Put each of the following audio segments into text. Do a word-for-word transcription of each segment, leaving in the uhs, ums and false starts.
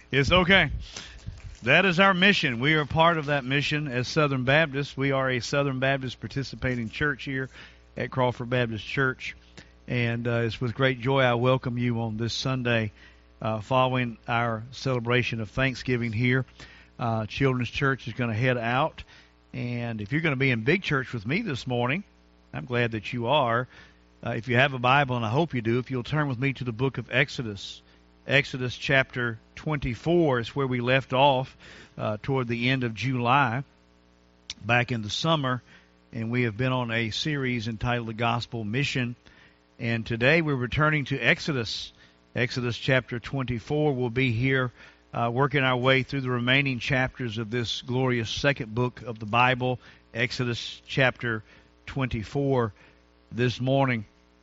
It's okay. That is our mission. We are part of that mission as Southern Baptists. We are a Southern Baptist participating church here at Crawford Baptist Church. And uh, it's with great joy I welcome you on this Sunday uh, following our celebration of Thanksgiving here. Uh, Children's Church is going to head out. And if you're going to be in big church with me this morning, I'm glad that you are. Uh, if you have a Bible, and I hope you do, if you'll turn with me to the book of Exodus. Exodus chapter twenty-four is where we left off uh, toward the end of July, back in the summer, and we have been on a series entitled The Gospel Mission, and today we're returning to Exodus. Exodus chapter twenty-four. We'll be here uh, working our way through the remaining chapters of this glorious second book of the Bible, Exodus chapter twenty-four, this morning.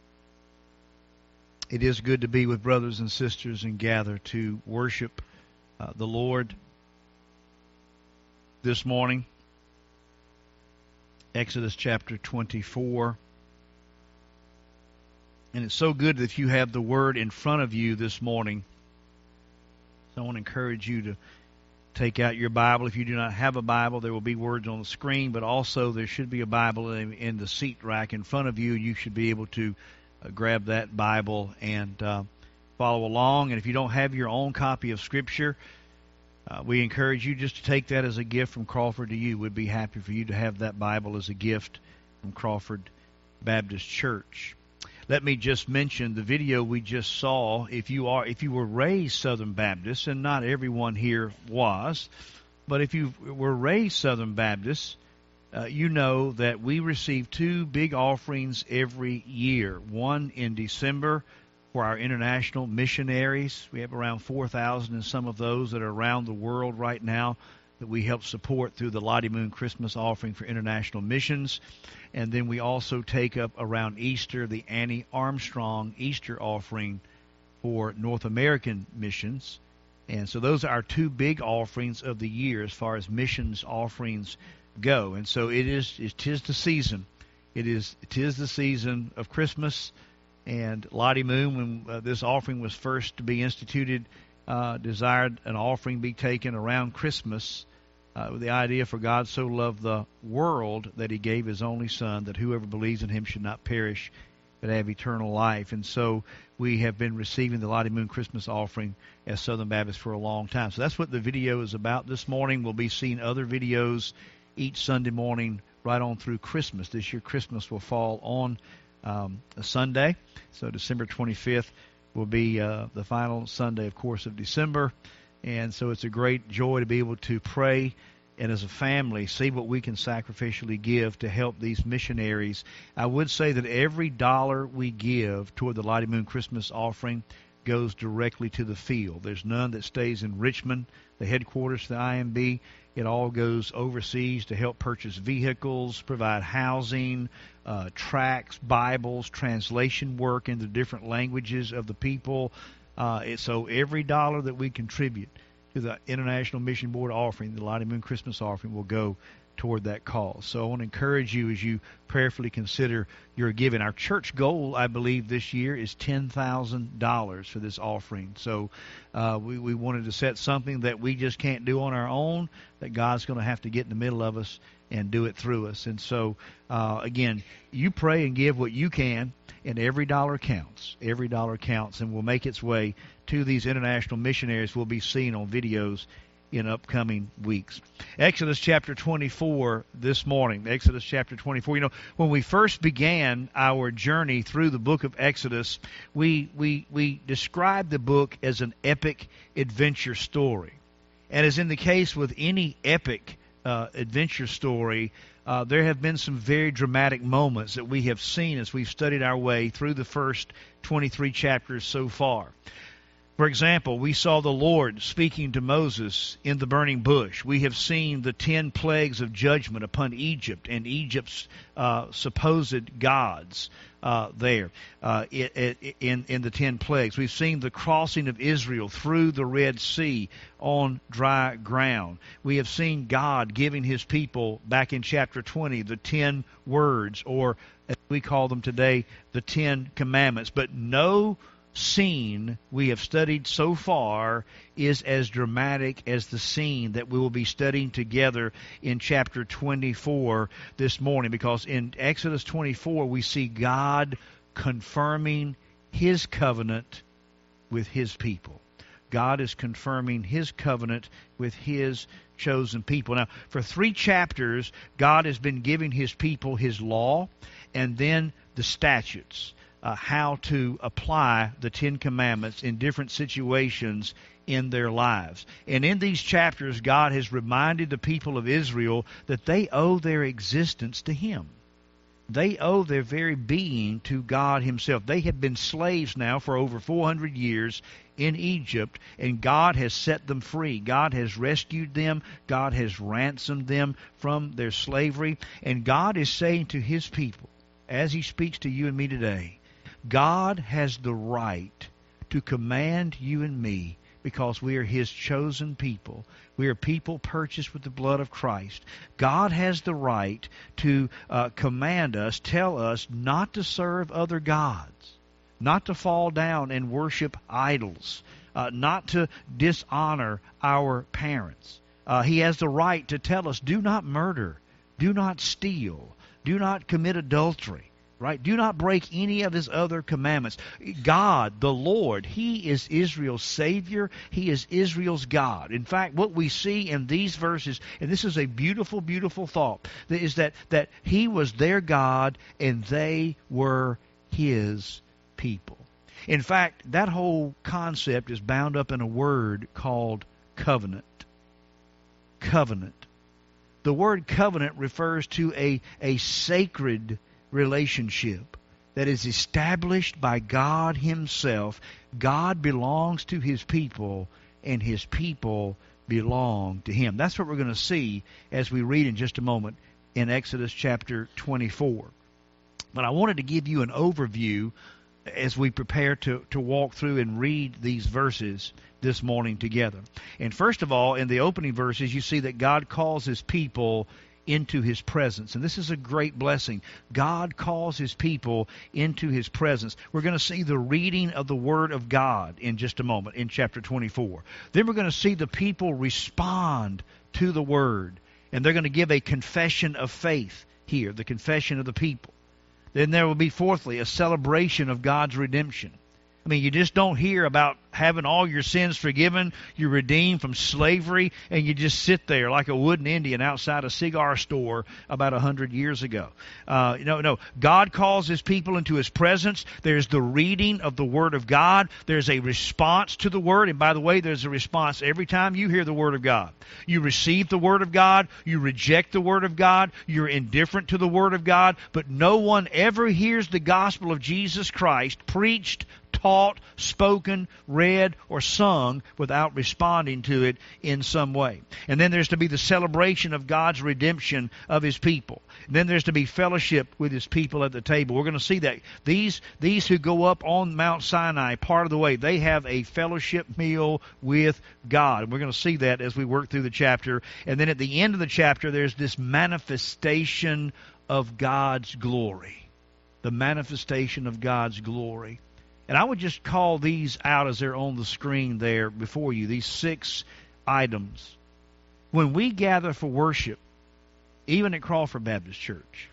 It is good to be with brothers and sisters and gather to worship uh, the Lord this morning. Exodus chapter twenty-four. And it's so good that you have the Word in front of you this morning. So I want to encourage you to take out your Bible. If you do not have a Bible, there will be words on the screen, but also there should be a Bible in, in the seat rack in front of you. You should be able to Uh, grab that Bible and uh, follow along. And if you don't have your own copy of Scripture, uh, we encourage you just to take that as a gift from Crawford to you. We'd be happy for you to have that Bible as a gift from Crawford Baptist Church. Let me just mention the video we just saw. If you are, if you were raised Southern Baptist, and not everyone here was, but if you were raised Southern Baptist, Uh, you know that we receive two big offerings every year. One in December for our international missionaries. We have around four thousand and some of those that are around the world right now that we help support through the Lottie Moon Christmas offering for international missions. And then we also take up around Easter the Annie Armstrong Easter offering for North American missions. And so those are our two big offerings of the year as far as missions offerings go. And so it is, it is the season. It is, it is the season of Christmas. And Lottie Moon, when uh, this offering was first to be instituted, uh, desired an offering be taken around Christmas uh, with the idea, for God so loved the world that he gave his only Son, that whoever believes in him should not perish but have eternal life. And so we have been receiving the Lottie Moon Christmas offering as Southern Baptists for a long time. So that's what the video is about this morning. We'll be seeing other videos each Sunday morning right on through Christmas. This year Christmas will fall on um, a Sunday. So December twenty-fifth will be uh, the final Sunday, of course, of December. And so it's a great joy to be able to pray and as a family see what we can sacrificially give to help these missionaries. I would say that every dollar we give toward the Lottie Moon Christmas offering goes directly to the field. There's none that stays in Richmond, the headquarters of the I M B. It all goes overseas to help purchase vehicles, provide housing, uh, tracts, Bibles, translation work into different languages of the people. Uh, so every dollar that we contribute to the International Mission Board offering, the Lottie Moon Christmas offering, will go toward that cause. So I want to encourage you as you prayerfully consider your giving. Our church goal, I believe, this year is ten thousand dollars for this offering. So uh, we, we wanted to set something that we just can't do on our own, that God's going to have to get in the middle of us and do it through us. And so, uh, again, you pray and give what you can, and every dollar counts. Every dollar counts and will make its way to these international missionaries we'll be seeing on videos in upcoming weeks. Exodus chapter twenty-four this morning. Exodus chapter twenty-four. You know, when we first began our journey through the book of Exodus, we we we described the book as an epic adventure story. And as in the case with any epic uh, adventure story, uh, there have been some very dramatic moments that we have seen as we've studied our way through the first twenty-three chapters so far. For example, we saw the Lord speaking to Moses in the burning bush. We have seen the ten plagues of judgment upon Egypt and Egypt's uh, supposed gods uh, there uh, in, in the ten plagues. We've seen the crossing of Israel through the Red Sea on dry ground. We have seen God giving his people, back in chapter twenty, the ten words, or as we call them today, the Ten Commandments. But no scene we have studied so far is as dramatic as the scene that we will be studying together in chapter twenty-four this morning, because in Exodus twenty-four we see God confirming His covenant with His people. God is confirming His covenant with His chosen people. Now, for three chapters, God has been giving His people His law and then the statutes. Uh, how to apply the Ten Commandments in different situations in their lives. And in these chapters, God has reminded the people of Israel that they owe their existence to Him. They owe their very being to God Himself. They have been slaves now for over four hundred years in Egypt, and God has set them free. God has rescued them. God has ransomed them from their slavery. And God is saying to His people, as He speaks to you and me today, God has the right to command you and me, because we are His chosen people. We are people purchased with the blood of Christ. God has the right to uh, command us, tell us not to serve other gods, not to fall down and worship idols, uh, not to dishonor our parents. Uh, he has the right to tell us, do not murder, do not steal, do not commit adultery. Right? Do not break any of His other commandments. God, the Lord, He is Israel's Savior. He is Israel's God. In fact, what we see in these verses, and this is a beautiful, beautiful thought, is that, that He was their God and they were His people. In fact, that whole concept is bound up in a word called covenant. Covenant. The word covenant refers to a, a sacred relationship that is established by God Himself. God belongs to His people, and His people belong to Him. That's what we're going to see as we read in just a moment in Exodus chapter twenty-four. But I wanted to give you an overview as we prepare to, to walk through and read these verses this morning together. And first of all, in the opening verses, you see that God calls His people into His presence. And this is a great blessing. God calls His people into His presence. We're going to see the reading of the Word of God in just a moment in chapter twenty-four. Then we're going to see the people respond to the Word. And they're going to give a confession of faith here, the confession of the people. Then there will be, fourthly, a celebration of God's redemption. I mean, you just don't hear about having all your sins forgiven, you're redeemed from slavery, and you just sit there like a wooden Indian outside a cigar store about a hundred years ago. Uh, no, no. God calls His people into His presence. There's the reading of the Word of God. There's a response to the Word. And by the way, there's a response every time you hear the Word of God. You receive the Word of God. You reject the Word of God. You're indifferent to the Word of God. But no one ever hears the gospel of Jesus Christ preached, taught, spoken, read, or sung without responding to it in some way. And then there's to be the celebration of God's redemption of His people. And then there's to be fellowship with His people at the table. We're going to see that. These, these who go up on Mount Sinai, part of the way, they have a fellowship meal with God. And we're going to see that as we work through the chapter. And then at the end of the chapter, there's this manifestation of God's glory. The manifestation of God's glory. And I would just call these out as they're on the screen there before you, these six items. When we gather for worship, even at Crawford Baptist Church,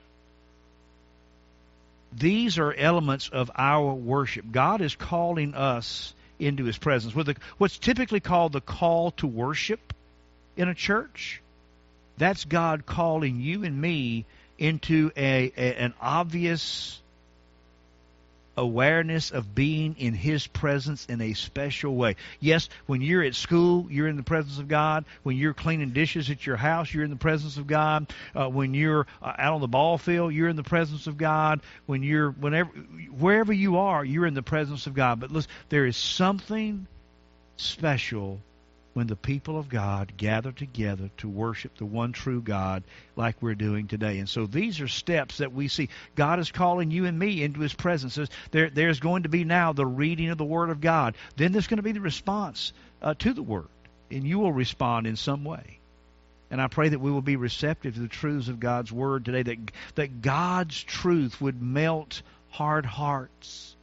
these are elements of our worship. God is calling us into His presence. With the, what's typically called the call to worship in a church, that's God calling you and me into a, a an obvious awareness of being in His presence in a special way. Yes, when you're at school, you're in the presence of God. When you're cleaning dishes at your house, you're in the presence of God. Uh, when you're uh, out on the ball field, you're in the presence of God. When you're, whenever, wherever you are, you're in the presence of God. But listen, there is something special when the people of God gather together to worship the one true God like we're doing today. And so these are steps that we see. God is calling you and me into His presence. There, there's going to be now the reading of the Word of God. Then there's going to be the response uh, to the Word. And you will respond in some way. And I pray that we will be receptive to the truths of God's Word today, that, that God's truth would melt hard hearts,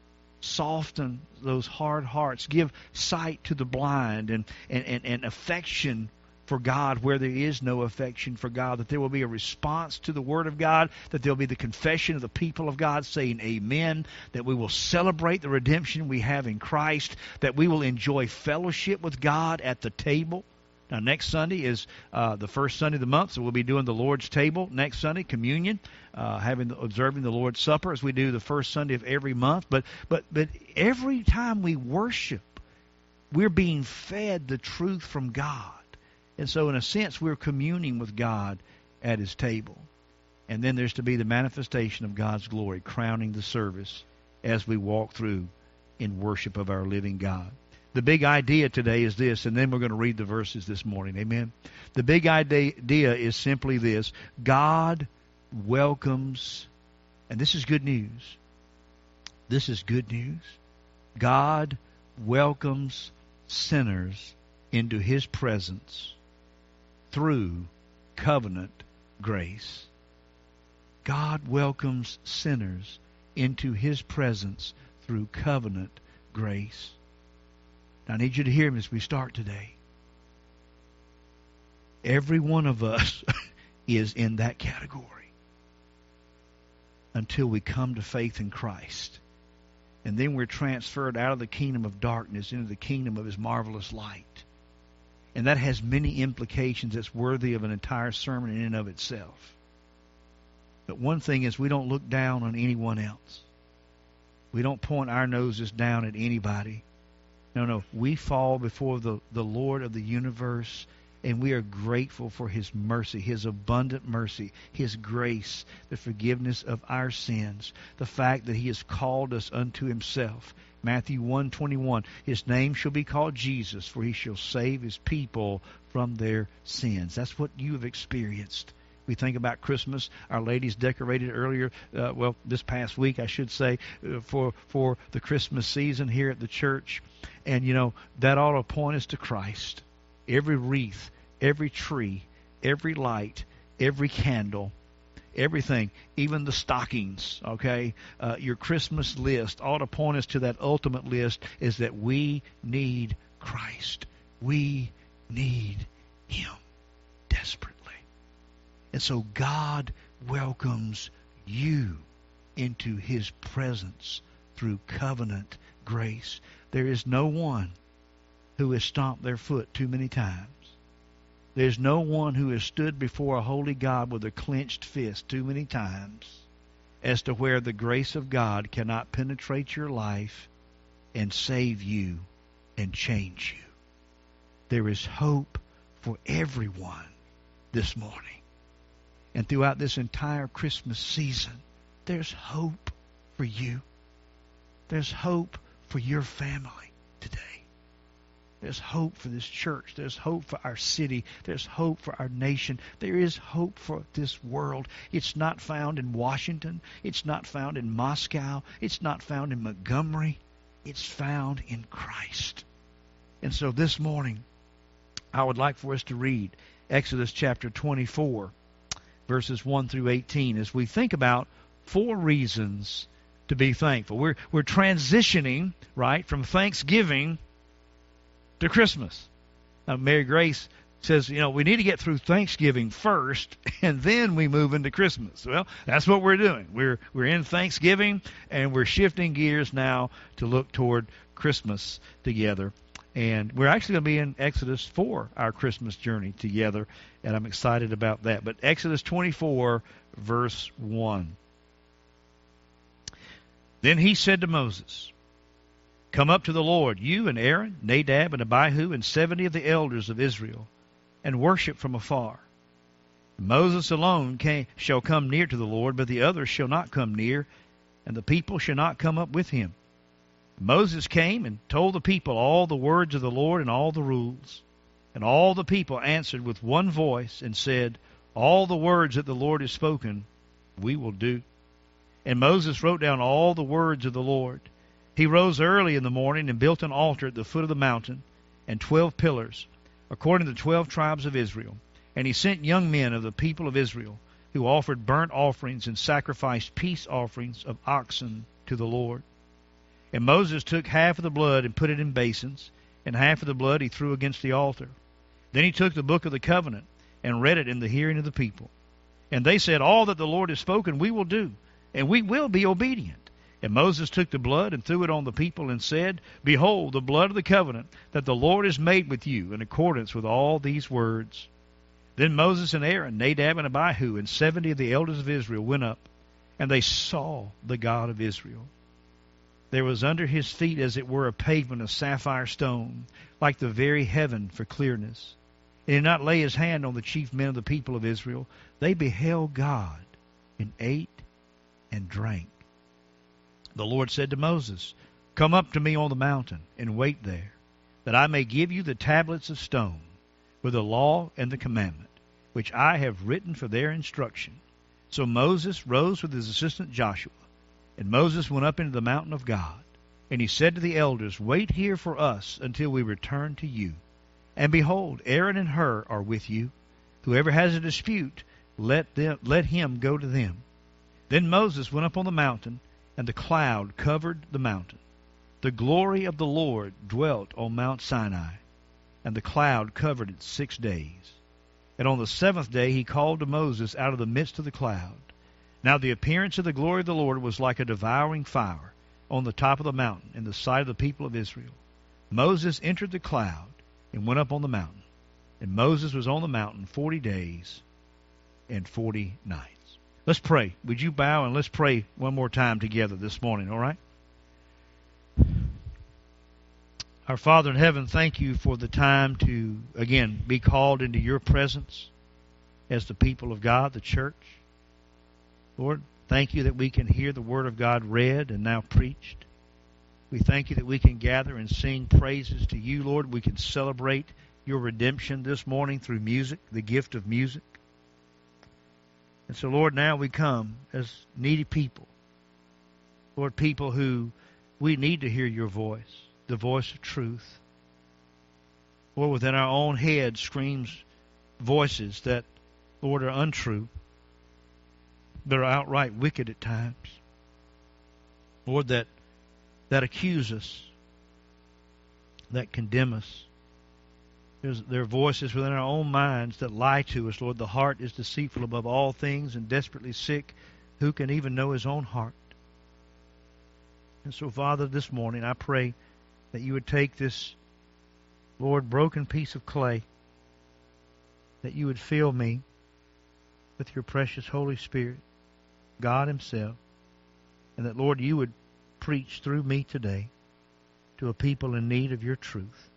soften those hard hearts. Give sight to the blind and, and, and, and affection for God where there is no affection for God. That there will be a response to the Word of God. That there will be the confession of the people of God saying amen. That we will celebrate the redemption we have in Christ. That we will enjoy fellowship with God at the table. Now, next Sunday is uh, the first Sunday of the month, so we'll be doing the Lord's table next Sunday, communion, uh, having observing the Lord's Supper as we do the first Sunday of every month. But but but every time we worship, we're being fed the truth from God, and so in a sense, we're communing with God at His table. And then there's to be the manifestation of God's glory, crowning the service as we walk through in worship of our living God. The big idea today is this, and then we're going to read the verses this morning. Amen. The big idea is simply this. God welcomes, and this is good news. This is good news. God welcomes sinners into His presence through covenant grace. God welcomes sinners into His presence through covenant grace. I need you to hear me as we start today. Every one of us is in that category until we come to faith in Christ. And then we're transferred out of the kingdom of darkness into the kingdom of His marvelous light. And that has many implications that's worthy of an entire sermon in and of itself. But one thing is, we don't look down on anyone else. We don't point our noses down at anybody. No, no, we fall before the, the Lord of the universe, and we are grateful for His mercy, His abundant mercy, His grace, the forgiveness of our sins, the fact that He has called us unto Himself. Matthew one twenty-one, His name shall be called Jesus, for He shall save His people from their sins. That's what you have experienced. We think about Christmas. Our ladies decorated earlier, uh, well, this past week, I should say, uh, for for the Christmas season here at the church. And, you know, that ought to point us to Christ. Every wreath, every tree, every light, every candle, everything, even the stockings, okay, uh, your Christmas list ought to point us to that ultimate list, is that we need Christ. We need Him desperately. And so God welcomes you into His presence through covenant grace. There is no one who has stomped their foot too many times. There's no one who has stood before a holy God with a clenched fist too many times as to where the grace of God cannot penetrate your life and save you and change you. There is hope for everyone this morning. And throughout this entire Christmas season, there's hope for you. There's hope for your family today. There's hope for this church. There's hope for our city. There's hope for our nation. There is hope for this world. It's not found in Washington. It's not found in Moscow. It's not found in Montgomery. It's found in Christ. And so this morning, I would like for us to read Exodus chapter twenty-four, verses one through eighteen, as we think about four reasons to be thankful. We're we're transitioning, right, from Thanksgiving to Christmas. Now, Mary Grace says, you know, we need to get through Thanksgiving first, and then we move into Christmas. Well, that's what we're doing. We're we're in Thanksgiving, and we're shifting gears now to look toward Christmas together. And we're actually going to be in Exodus for our Christmas journey together, and I'm excited about that. But Exodus twenty-four, verse one. Then he said to Moses, "Come up to the Lord, you and Aaron, Nadab and Abihu, and seventy of the elders of Israel, and worship from afar. Moses alone came, shall come near to the Lord, but the others shall not come near, and the people shall not come up with him." Moses came and told the people all the words of the Lord and all the rules. And all the people answered with one voice and said, "All the words that the Lord has spoken, we will do." And Moses wrote down all the words of the Lord. He rose early in the morning and built an altar at the foot of the mountain and twelve pillars, according to the twelve tribes of Israel. And he sent young men of the people of Israel, who offered burnt offerings and sacrificed peace offerings of oxen to the Lord. And Moses took half of the blood and put it in basins, and half of the blood he threw against the altar. Then he took the book of the covenant and read it in the hearing of the people. And they said, all that the Lord has spoken we will do, and we will be obedient. And Moses took the blood and threw it on the people and said, behold, the blood of the covenant that the Lord has made with you in accordance with all these words. Then Moses and Aaron, Nadab and Abihu, and seventy of the elders of Israel went up, and they saw the God of Israel. There was under his feet as it were a pavement of sapphire stone, like the very heaven for clearness. He did not lay his hand on the chief men of the people of Israel. They beheld God and ate and drank. The Lord said to Moses, come up to me on the mountain and wait there, that I may give you the tablets of stone with the law and the commandment, which I have written for their instruction. So Moses rose with his assistant Joshua, and Moses went up into the mountain of God. And he said to the elders, wait here for us until we return to you. And behold, Aaron and Hur are with you. Whoever has a dispute, let them, let him go to them. Then Moses went up on the mountain, and the cloud covered the mountain. The glory of the Lord dwelt on Mount Sinai, and the cloud covered it six days. And on the seventh day he called to Moses out of the midst of the cloud. Now the appearance of the glory of the Lord was like a devouring fire on the top of the mountain in the sight of the people of Israel. Moses entered the cloud and went up on the mountain. And Moses was on the mountain forty days and forty nights. Let's pray. Would you bow and let's pray one more time together this morning, all right? Our Father in heaven, thank you for the time to, again, be called into your presence as the people of God, the church. Lord, thank you that we can hear the Word of God read and now preached. We thank you that we can gather and sing praises to you, Lord. We can celebrate your redemption this morning through music, the gift of music. And so, Lord, now we come as needy people. Lord, people who we need to hear your voice, the voice of truth. Lord, within our own head screams voices that, Lord, are untrue. That are outright wicked at times. Lord, that that accuse us, that condemn us. There's, there are voices within our own minds that lie to us, Lord. The heart is deceitful above all things and desperately sick. Who can even know his own heart? And so, Father, this morning I pray that you would take this, Lord, broken piece of clay, that you would fill me with your precious Holy Spirit, God himself, and that, Lord, you would preach through me today to a people in need of your truth.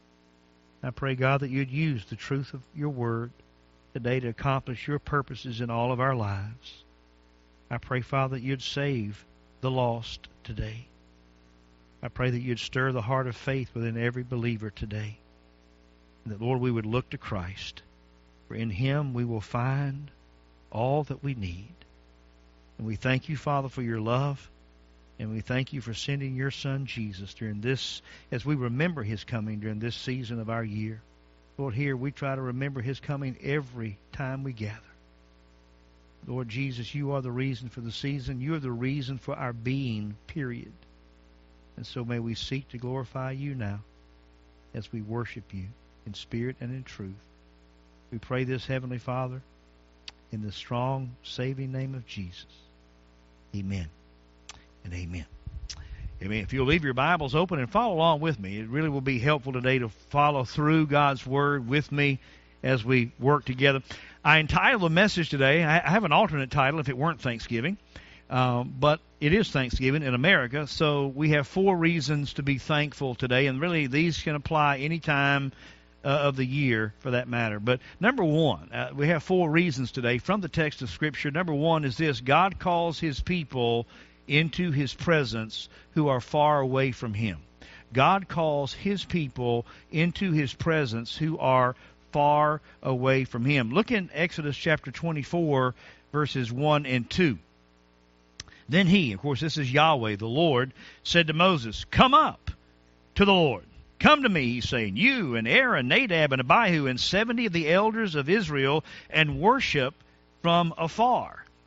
I pray, God, that you'd use the truth of your word today to accomplish your purposes in all of our lives. I pray, Father, that you'd save the lost today. I pray that you'd stir the heart of faith within every believer today. And that, Lord, we would look to Christ, for in him we will find all that we need. And we thank you, Father, for your love. And we thank you for sending your Son, Jesus, during this, as we remember his coming during this season of our year. Lord, here we try to remember his coming every time we gather. Lord Jesus, you are the reason for the season. You are the reason for our being, period. And so may we seek to glorify you now as we worship you in spirit and in truth. We pray this, Heavenly Father, in the strong, saving name of Jesus. Amen and amen. Amen. If you'll leave your Bibles open and follow along with me, it really will be helpful today to follow through God's Word with me as we work together. I entitled the message today, I have an alternate title if it weren't Thanksgiving, um, but it is Thanksgiving in America, so we have four reasons to be thankful today, and really these can apply any time uh, of the year for that matter. But number one, uh, we have four reasons today from the text of Scripture. Number one is this: God calls his people into his presence who are far away from him. God calls his people into his presence who are far away from him. Look in Exodus chapter twenty-four, verses one and two. Then he, of course this is Yahweh, the Lord, said to Moses, "Come up to the Lord. Come to me," he's saying, "you and Aaron, Nadab and Abihu, and seventy of the elders of Israel, and worship from afar."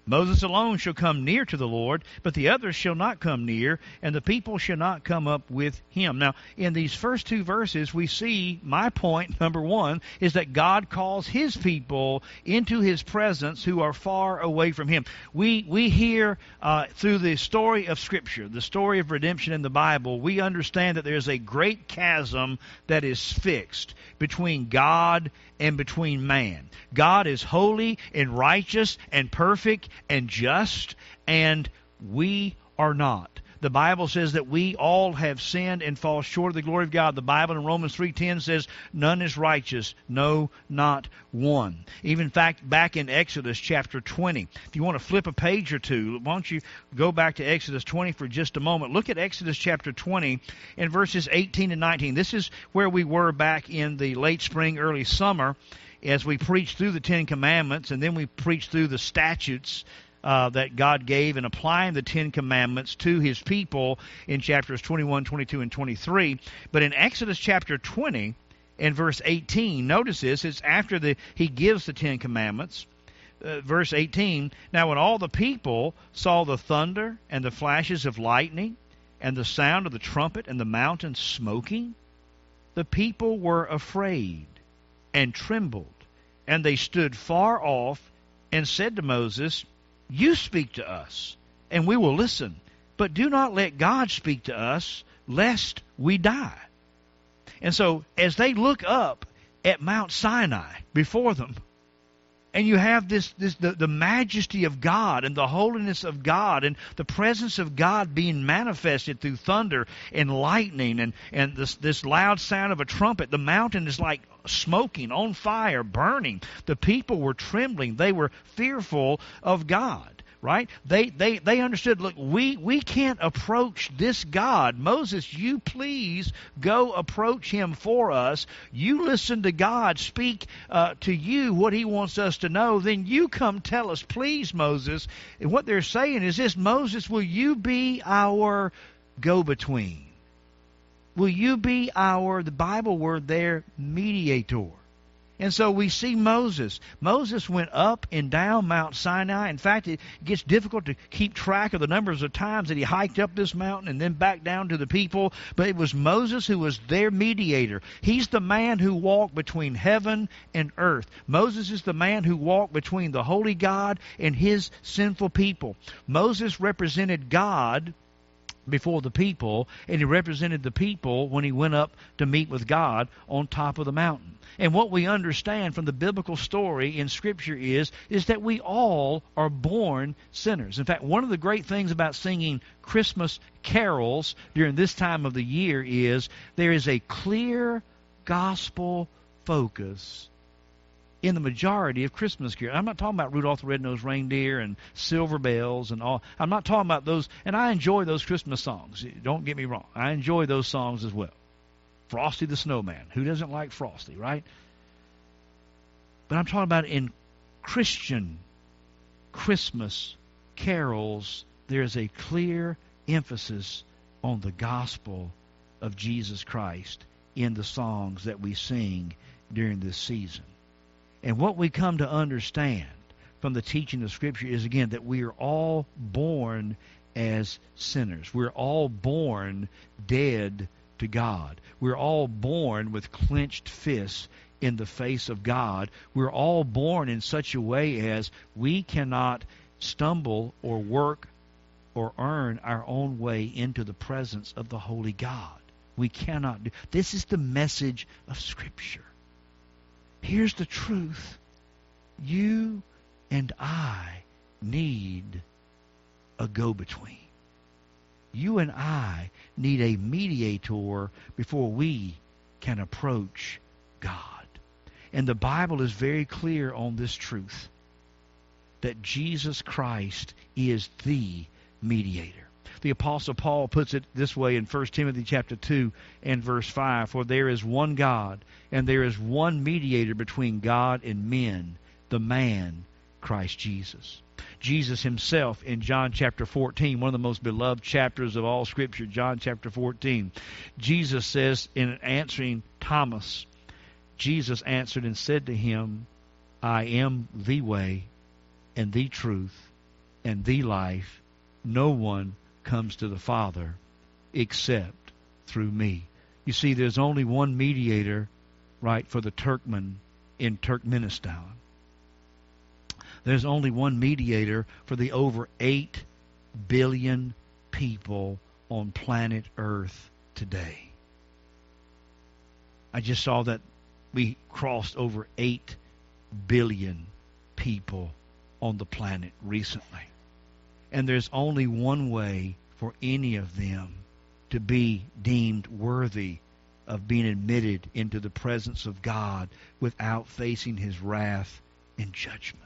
Moses alone shall come near to the Lord, but the others shall not come near, and the people shall not come up with him. Now, in these first two verses, we see, my point, number one, is that God calls his people into his presence who are far away from him. We we hear uh, through the story of Scripture, the story of redemption in the Bible, we understand that there's a great chasm that is fixed between God and between man. God is holy and righteous and perfect and just, and we are not. The Bible says that we all have sinned and fall short of the glory of God. The Bible in Romans three ten says, none is righteous, no, not one. Even in fact, back in Exodus chapter twenty, if you want to flip a page or two, why don't you go back to Exodus twenty for just a moment. Look at Exodus chapter twenty and verses eighteen and nineteen. This is where we were back in the late spring, early summer, as we preached through the Ten Commandments, and then we preached through the statutes Uh, that God gave in applying the Ten Commandments to his people in chapters twenty-one, twenty-two, and twenty-three. But in Exodus chapter twenty and verse eighteen, notice this, it's after the he gives the Ten Commandments. Uh, verse eighteen, now when all the people saw the thunder and the flashes of lightning and the sound of the trumpet and the mountain smoking, the people were afraid and trembled, and they stood far off and said to Moses, you speak to us, and we will listen, but do not let God speak to us, lest we die. And so, as they look up at Mount Sinai before them, and you have this, this the, the majesty of God and the holiness of God and the presence of God being manifested through thunder and lightning and, and this, this loud sound of a trumpet. The mountain is like smoking, on fire, burning. The people were trembling. They were fearful of God. Right? They they they understood, look, we, we can't approach this God. Moses, you please go approach him for us. You listen to God speak uh, to you what he wants us to know. Then you come tell us, please, Moses. And what they're saying is this, Moses, will you be our go-between? Will you be our, the Bible word there, mediator? And so we see Moses. Moses went up and down Mount Sinai. In fact, it gets difficult to keep track of the numbers of times that he hiked up this mountain and then back down to the people. But it was Moses who was their mediator. He's the man who walked between heaven and earth. Moses is the man who walked between the holy God and his sinful people. Moses represented God before the people, and he represented the people when he went up to meet with God on top of the mountain. And what we understand from the biblical story in Scripture is, is that we all are born sinners. In fact, one of the great things about singing Christmas carols during this time of the year is there is a clear gospel focus in the majority of Christmas carols. I'm not talking about Rudolph the Red-Nosed Reindeer and Silver Bells and all. I'm not talking about those, and I enjoy those Christmas songs. Don't get me wrong. I enjoy those songs as well. Frosty the Snowman. Who doesn't like Frosty, right? But I'm talking about in Christian Christmas carols, there's a clear emphasis on the gospel of Jesus Christ in the songs that we sing during this season. And what we come to understand from the teaching of Scripture is, again, that we are all born as sinners. We're all born dead to God. We're all born with clenched fists in the face of God. We're all born in such a way as we cannot stumble or work or earn our own way into the presence of the holy God. We cannot do. This is the message of Scripture. Here's the truth. You and I need a go-between. You and I need a mediator before we can approach God. And the Bible is very clear on this truth, that Jesus Christ is the mediator. The Apostle Paul puts it this way in First Timothy chapter two and verse five, for there is one God, and there is one mediator between God and men, the man, Christ Jesus. Jesus himself in John chapter fourteen, one of the most beloved chapters of all Scripture, John chapter fourteen, Jesus says in answering Thomas, Jesus answered and said to him, I am the way and the truth and the life. No one comes to the Father except through me. You see, there's only one mediator, right, for the Turkmen in Turkmenistan. There's only one mediator for the over eight billion people on planet Earth today. I just saw that we crossed over eight billion people on the planet recently. And there's only one way for any of them to be deemed worthy of being admitted into the presence of God without facing His wrath and judgment.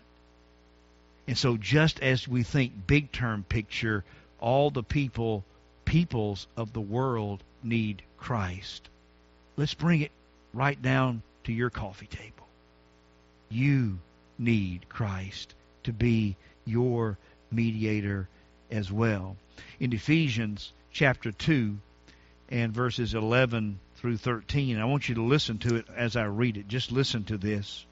And so just as we think big term picture, all the people, peoples of the world need Christ. Let's bring it right down to your coffee table. You need Christ to be your mediator as well. In Ephesians chapter two and verses eleven through thirteen, I want you to listen to it as I read it. Just listen to this.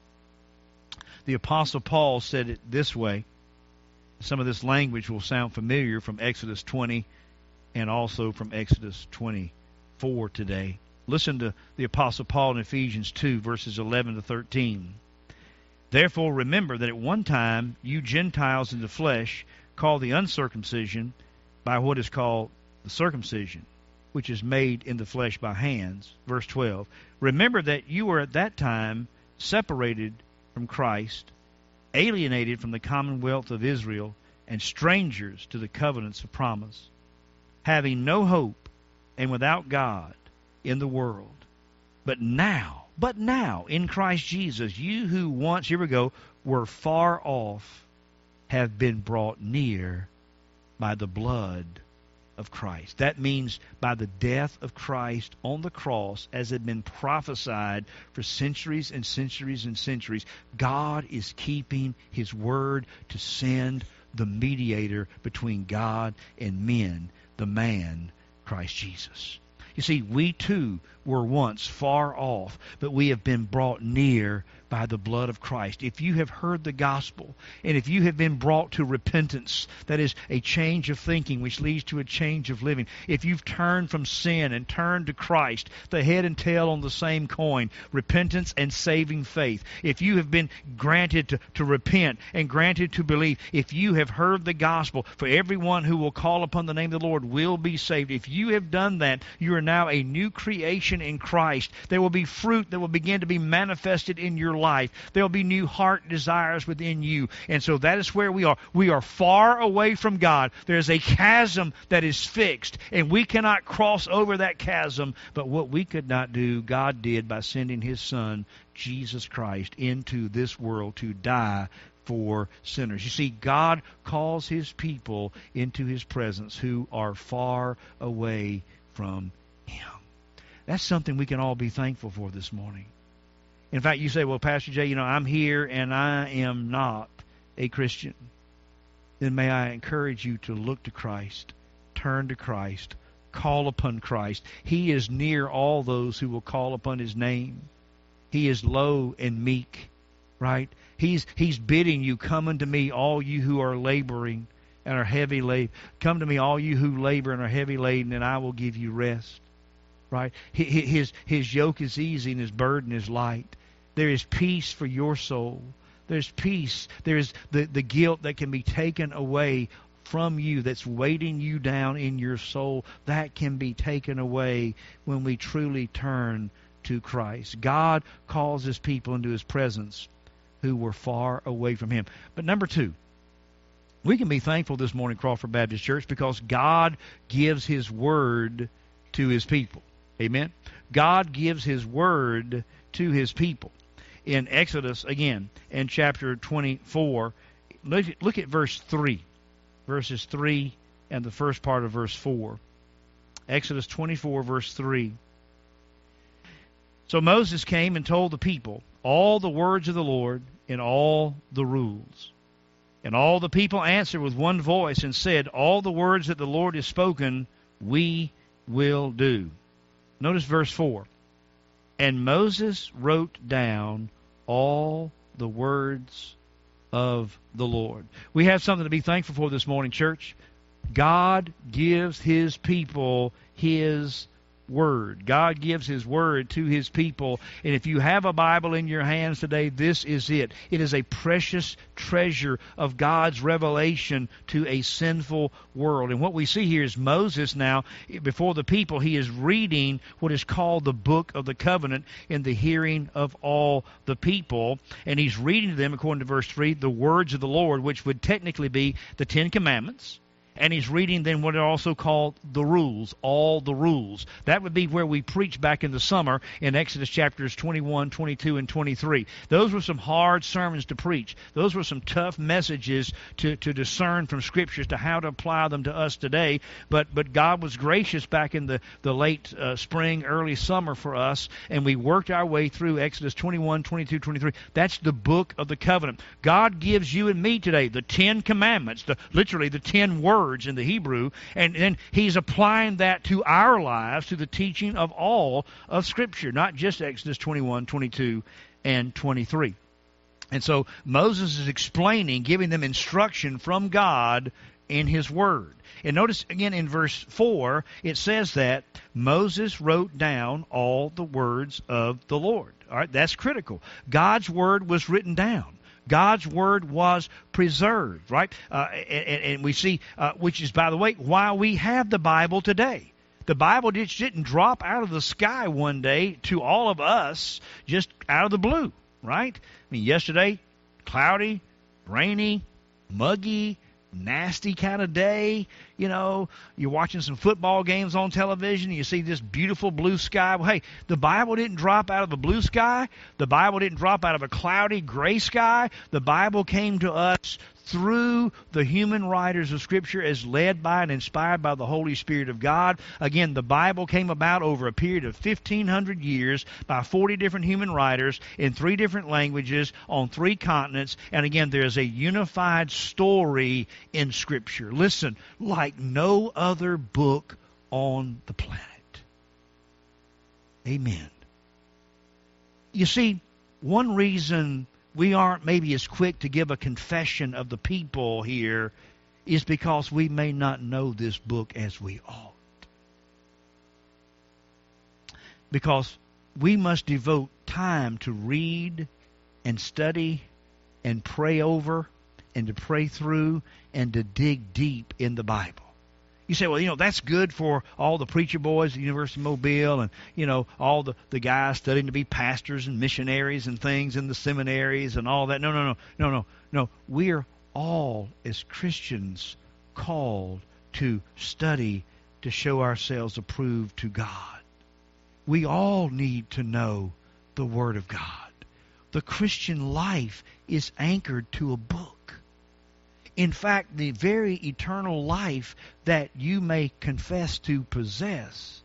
The Apostle Paul said it this way. Some of this language will sound familiar from Exodus twenty and also from Exodus twenty-four today. Listen to the Apostle Paul in Ephesians two, verses eleven to thirteen. Therefore remember that at one time you Gentiles in the flesh, called the uncircumcision by what is called the circumcision, which is made in the flesh by hands. Verse twelve. Remember that you were at that time separated from Christ, alienated from the commonwealth of Israel, and strangers to the covenants of promise, having no hope and without God in the world. But now, but now, in Christ Jesus, you who once, here we go, were far off, have been brought near by the blood of Christ. That means by the death of Christ on the cross, as had been prophesied for centuries and centuries and centuries. God is keeping His word to send the mediator between God and men, the man, Christ Jesus. You see, we too were once far off, but we have been brought near by the blood of Christ. If you have heard the gospel, and if you have been brought to repentance, that is a change of thinking which leads to a change of living. If you've turned from sin and turned to Christ, the head and tail on the same coin, repentance and saving faith. If you have been granted to, to repent and granted to believe, if you have heard the gospel, for everyone who will call upon the name of the Lord will be saved. If you have done that, you are now a new creation in Christ. There will be fruit that will begin to be manifested in your life. There will be new heart desires within you. And so that is where we are. We are far away from God. There is a chasm that is fixed, and we cannot cross over that chasm. But what we could not do, God did by sending His Son, Jesus Christ, into this world to die for sinners. You see, God calls His people into His presence who are far away from Him. That's something we can all be thankful for this morning. In fact, you say, well, Pastor Jay, you know, I'm here and I am not a Christian. Then may I encourage you to look to Christ, turn to Christ, call upon Christ. He is near all those who will call upon His name. He is low and meek, right? He's, he's bidding you, come unto me, all you who are laboring and are heavy laden. Come to me, all you who labor and are heavy laden, and I will give you rest. Right? His, his yoke is easy and His burden is light. There is peace for your soul. There's peace. There's the, the guilt that can be taken away from you that's weighting you down in your soul. That can be taken away when we truly turn to Christ. God calls His people into His presence who were far away from Him. But number two, we can be thankful this morning, Crawford Baptist Church, because God gives His word to His people. Amen. God gives His word to His people. In Exodus, again, in chapter twenty-four, look, look at verse three. Verses three and the first part of verse four. Exodus twenty-four, verse three. So Moses came and told the people all the words of the Lord and all the rules. And all the people answered with one voice and said, all the words that the Lord has spoken, we will do. Notice verse four. And Moses wrote down all the words of the Lord. We have something to be thankful for this morning, church. God gives His people His Word. God gives His Word to His people. And if you have a Bible in your hands today, this is it. It is a precious treasure of God's revelation to a sinful world. And what we see here is Moses now, before the people, he is reading what is called the Book of the Covenant in the hearing of all the people. And he's reading to them, according to verse three, the words of the Lord, which would technically be the Ten Commandments. And he's reading then what are also called the rules, all the rules. That would be where we preached back in the summer in Exodus chapters twenty-one, twenty-two, and twenty-three. Those were some hard sermons to preach. Those were some tough messages to, to discern from Scriptures to how to apply them to us today. But but God was gracious back in the, the late uh, spring, early summer for us, and we worked our way through Exodus twenty-one, twenty-two, twenty-three. That's the Book of the Covenant. God gives you and me today the Ten Commandments, the literally the ten words in the Hebrew, and then He's applying that to our lives, to the teaching of all of Scripture, not just Exodus twenty-one, twenty-two, and twenty-three. And so Moses is explaining, giving them instruction from God in His Word. And notice again in verse four, it says that Moses wrote down all the words of the Lord. All right, that's critical. God's Word was written down. God's Word was preserved, right? Uh, and, and we see, uh, which is, by the way, why we have the Bible today. The Bible just didn't drop out of the sky one day to all of us just out of the blue, right? I mean, yesterday, cloudy, rainy, muggy, nasty kind of day. You know, you're watching some football games on television, and you see this beautiful blue sky. Well, hey, the Bible didn't drop out of a blue sky. The Bible didn't drop out of a cloudy, gray sky. The Bible came to us through the human writers of Scripture as led by and inspired by the Holy Spirit of God. Again, the Bible came about over a period of fifteen hundred years by forty different human writers in three different languages on three continents. And again, there is a unified story in Scripture. Listen, like no other book on the planet. Amen. You see, one reason we aren't maybe as quick to give a confession of the people here is because we may not know this book as we ought. Because we must devote time to read and study and pray over and to pray through and to dig deep in the Bible. You say, well, you know, that's good for all the preacher boys at the University of Mobile and, you know, all the, the guys studying to be pastors and missionaries and things in the seminaries and all that. No, no, no, no, no, no. We're all, as Christians, called to study to show ourselves approved to God. We all need to know the Word of God. The Christian life is anchored to a book. In fact, the very eternal life that you may confess to possess,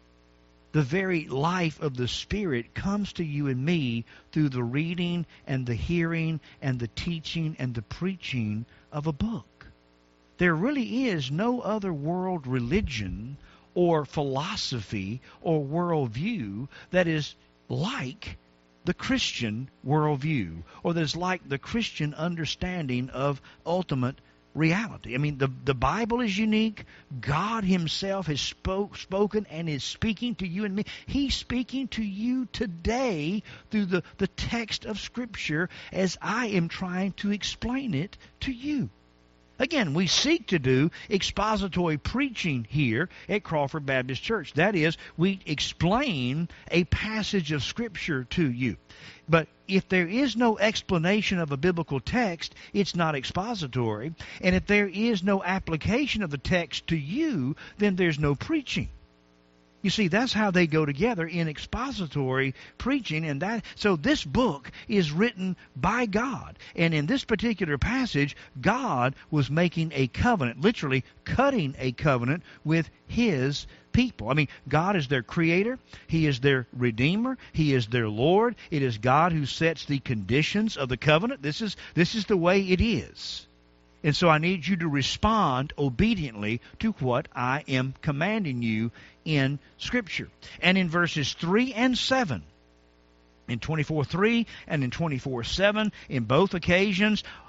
the very life of the Spirit comes to you and me through the reading and the hearing and the teaching and the preaching of a book. There really is no other world religion or philosophy or worldview that is like the Christian worldview, or that's like the Christian understanding of ultimate reality. I mean, the, the Bible is unique. God Himself has spoke, spoken and is speaking to you and me. He's speaking to you today through the, the text of Scripture as I am trying to explain it to you. Again, we seek to do expository preaching here at Crawford Baptist Church. That is, we explain a passage of Scripture to you. But if there is no explanation of a biblical text, it's not expository. And if there is no application of the text to you, then there's no preaching. You see, that's how they go together in expository preaching. And that so this book is written by God. And in this particular passage, God was making a covenant, literally cutting a covenant with His people. I mean, God is their creator. He is their redeemer. He is their Lord. It is God who sets the conditions of the covenant. This is this is the way it is. And so I need you to respond obediently to what I am commanding you in Scripture. And in verses three and seven, in twenty-four three and in twenty-four seven, in both occasions,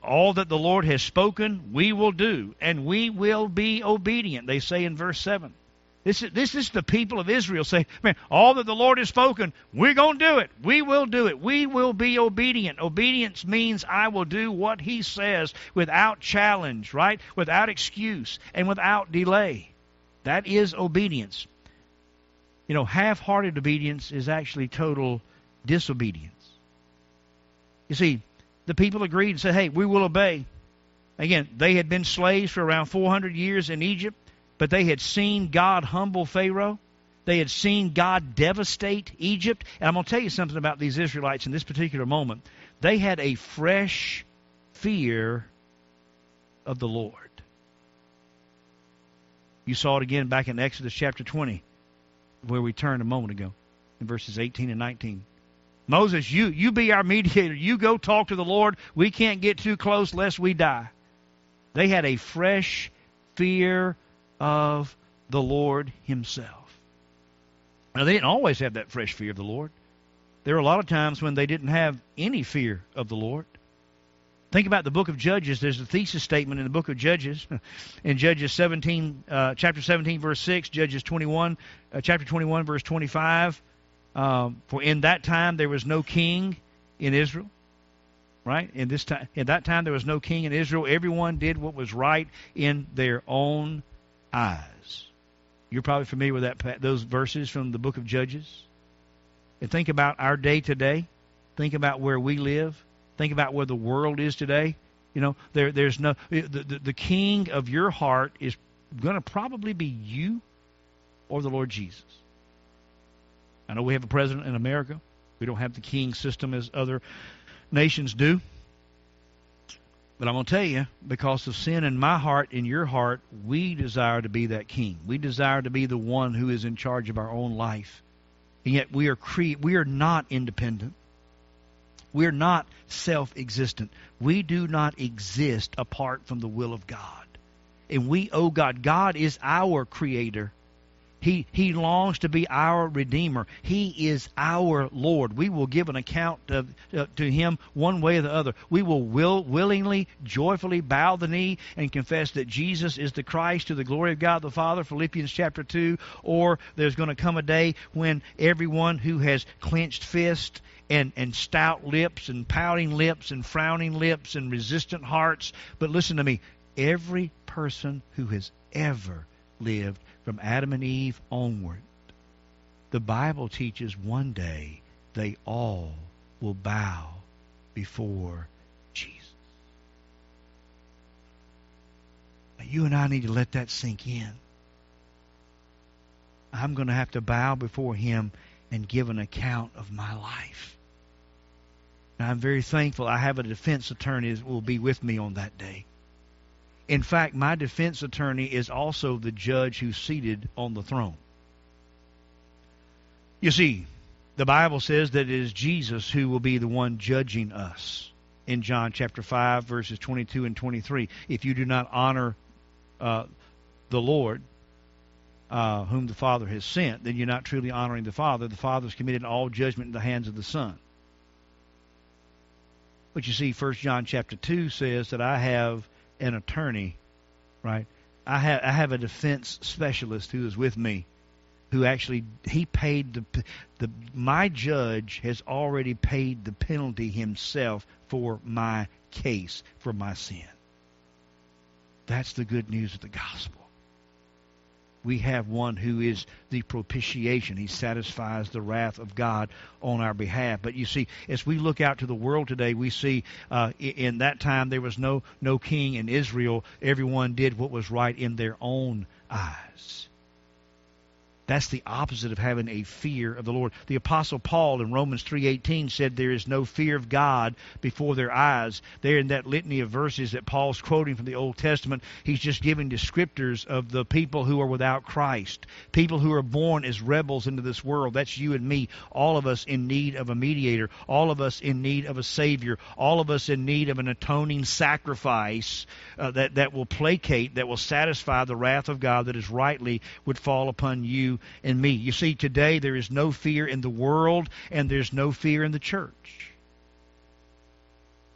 all that the Lord has spoken, we will do, and we will be obedient, they say in verse seven. This is, this is the people of Israel saying, man, all that the Lord has spoken, we're going to do it. We will do it. We will be obedient. Obedience means I will do what He says without challenge, right? Without excuse and without delay. That is obedience. You know, half-hearted obedience is actually total disobedience. You see, the people agreed and said, hey, we will obey. Again, they had been slaves for around four hundred years in Egypt, but they had seen God humble Pharaoh. They had seen God devastate Egypt. And I'm going to tell you something about these Israelites in this particular moment. They had a fresh fear of the Lord. You saw it again back in Exodus chapter twenty, where we turned a moment ago, in verses eighteen and nineteen. Moses, you, you be our mediator. You go talk to the Lord. We can't get too close lest we die. They had a fresh fear of the Lord Himself. Now, they didn't always have that fresh fear of the Lord. There were a lot of times when they didn't have any fear of the Lord. Think about the book of Judges. There's a thesis statement in the book of Judges. In Judges seventeen, uh, chapter seventeen, verse six, Judges twenty-one, uh, chapter twenty-one, verse twenty-five. Um, for in that time there was no king in Israel. Right? In this time, in that time there was no king in Israel. Everyone did what was right in their own eyes. You're probably familiar with that, those verses from the book of Judges. And think about our day today. Think about where we live. Think about where the world is today. You know, there, there's no the, the, the king of your heart is going to probably be you or the Lord Jesus. I know we have a president in America. We don't have the king system as other nations do. But I'm going to tell you, because of sin in my heart, in your heart, we desire to be that king. We desire to be the one who is in charge of our own life. And yet we are cre- we are not independent. We are not self-existent. We do not exist apart from the will of God. And we owe God. God is our creator. He He longs to be our Redeemer. He is our Lord. We will give an account of, uh, to Him one way or the other. We will, will willingly, joyfully bow the knee and confess that Jesus is the Christ to the glory of God the Father, Philippians chapter two. Or there's going to come a day when everyone who has clenched fists and, and stout lips and pouting lips and frowning lips and resistant hearts. But listen to me. Every person who has ever lived from Adam and Eve onward, the Bible teaches one day they all will bow before Jesus. Now, you and I need to let that sink in. I'm going to have to bow before Him and give an account of my life. Now, I'm very thankful I have a defense attorney that will be with me on that day. In fact, my defense attorney is also the judge who's seated on the throne. You see, the Bible says that it is Jesus who will be the one judging us. In John chapter five, verses twenty-two and twenty-three, if you do not honor uh, the Lord, uh, whom the Father has sent, then you're not truly honoring the Father. The Father has committed all judgment in the hands of the Son. But you see, First John chapter two says that I have an attorney, right? I have I have a defense specialist who is with me, who actually he paid the the my judge has already paid the penalty himself for my case, for my sin. That's the good news of the gospel. We have one who is the propitiation. He satisfies the wrath of God on our behalf. But you see, as we look out to the world today, we see uh, in that time there was no, no king in Israel. Everyone did what was right in their own eyes. That's the opposite of having a fear of the Lord. The Apostle Paul in Romans three eighteen said there is no fear of God before their eyes. There in that litany of verses that Paul's quoting from the Old Testament, he's just giving descriptors of the people who are without Christ. People who are born as rebels into this world. That's you and me. All of us in need of a mediator. All of us in need of a Savior. All of us in need of an atoning sacrifice uh, that, that will placate, that will satisfy the wrath of God that is rightly would fall upon you and me. You see, today there is no fear in the world and there's no fear in the church.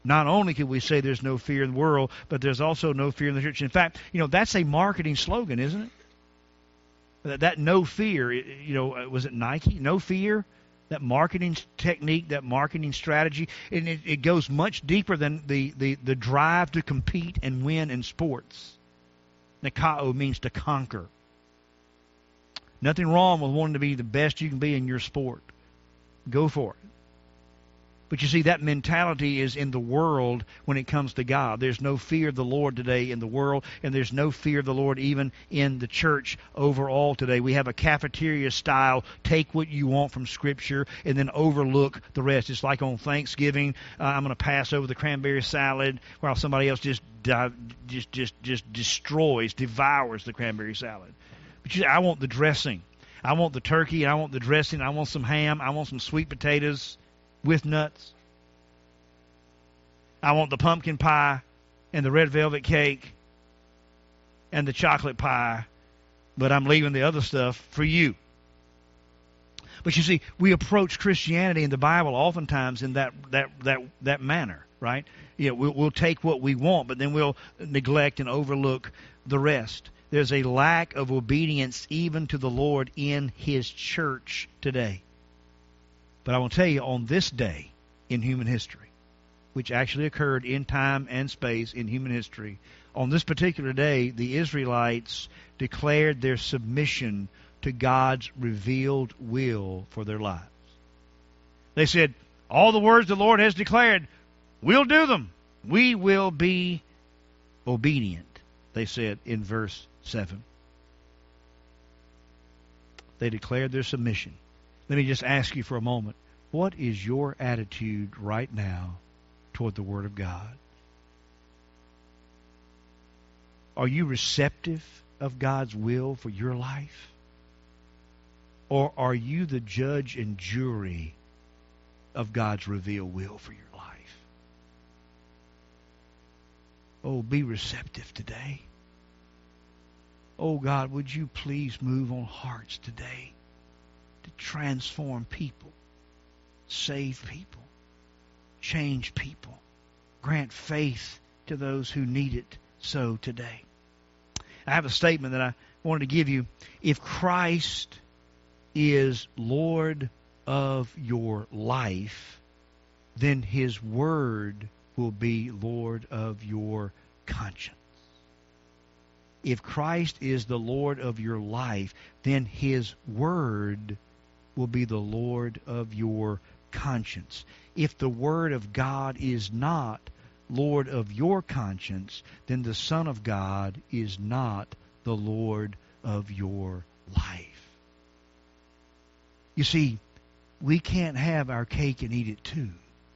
Not only can we say there's no fear in the world, but there's also no fear in the church. In fact, you know, that's a marketing slogan, isn't it? That, that no fear, you know, was it Nike? No fear? That marketing technique, that marketing strategy, and it, it goes much deeper than the, the, the drive to compete and win in sports. Nikao means to conquer. Nothing wrong with wanting to be the best you can be in your sport. Go for it. But you see, that mentality is in the world when it comes to God. There's no fear of the Lord today in the world, and there's no fear of the Lord even in the church overall today. We have a cafeteria style, take what you want from Scripture and then overlook the rest. It's like on Thanksgiving, uh, I'm going to pass over the cranberry salad while somebody else just, uh, just, just, just destroys, devours the cranberry salad. But you see, I want the dressing. I want the turkey. I want the dressing. I want some ham. I want some sweet potatoes with nuts. I want the pumpkin pie and the red velvet cake and the chocolate pie, but I'm leaving the other stuff for you. But you see, we approach Christianity and the Bible oftentimes in that that that that manner, right? Yeah, we'll, we'll take what we want, but then we'll neglect and overlook the rest. There's a lack of obedience even to the Lord in His church today. But I will tell you, on this day in human history, which actually occurred in time and space in human history, on this particular day, the Israelites declared their submission to God's revealed will for their lives. They said, all the words the Lord has declared, we'll do them. We will be obedient, they said in verse seven. They declared their submission. Let me just ask you for a moment, what is your attitude right now toward the Word of God? Are you receptive of God's will for your life? Or are you the judge and jury of God's revealed will for your life? Oh, be receptive today. Oh, God, would you please move on hearts today to transform people, save people, change people, grant faith to those who need it so today. I have a statement that I wanted to give you. If Christ is Lord of your life, then His Word will be Lord of your conscience. If Christ is the Lord of your life, then His Word will be the Lord of your conscience. If the Word of God is not Lord of your conscience, then the Son of God is not the Lord of your life. You see, we can't have our cake and eat it too.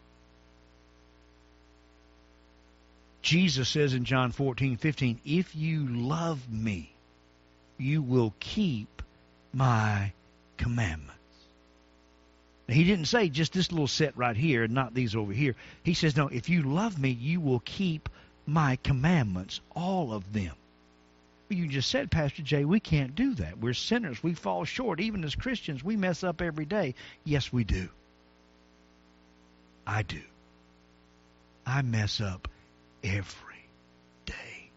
Jesus says in John fourteen fifteen, if you love me, you will keep my commandments. Now, he didn't say just this little set right here and not these over here. He says, no, if you love me, you will keep my commandments, all of them. Well, you just said, Pastor Jay, we can't do that. We're sinners. We fall short. Even as Christians, we mess up every day. Yes, we do. I do. I mess up every day.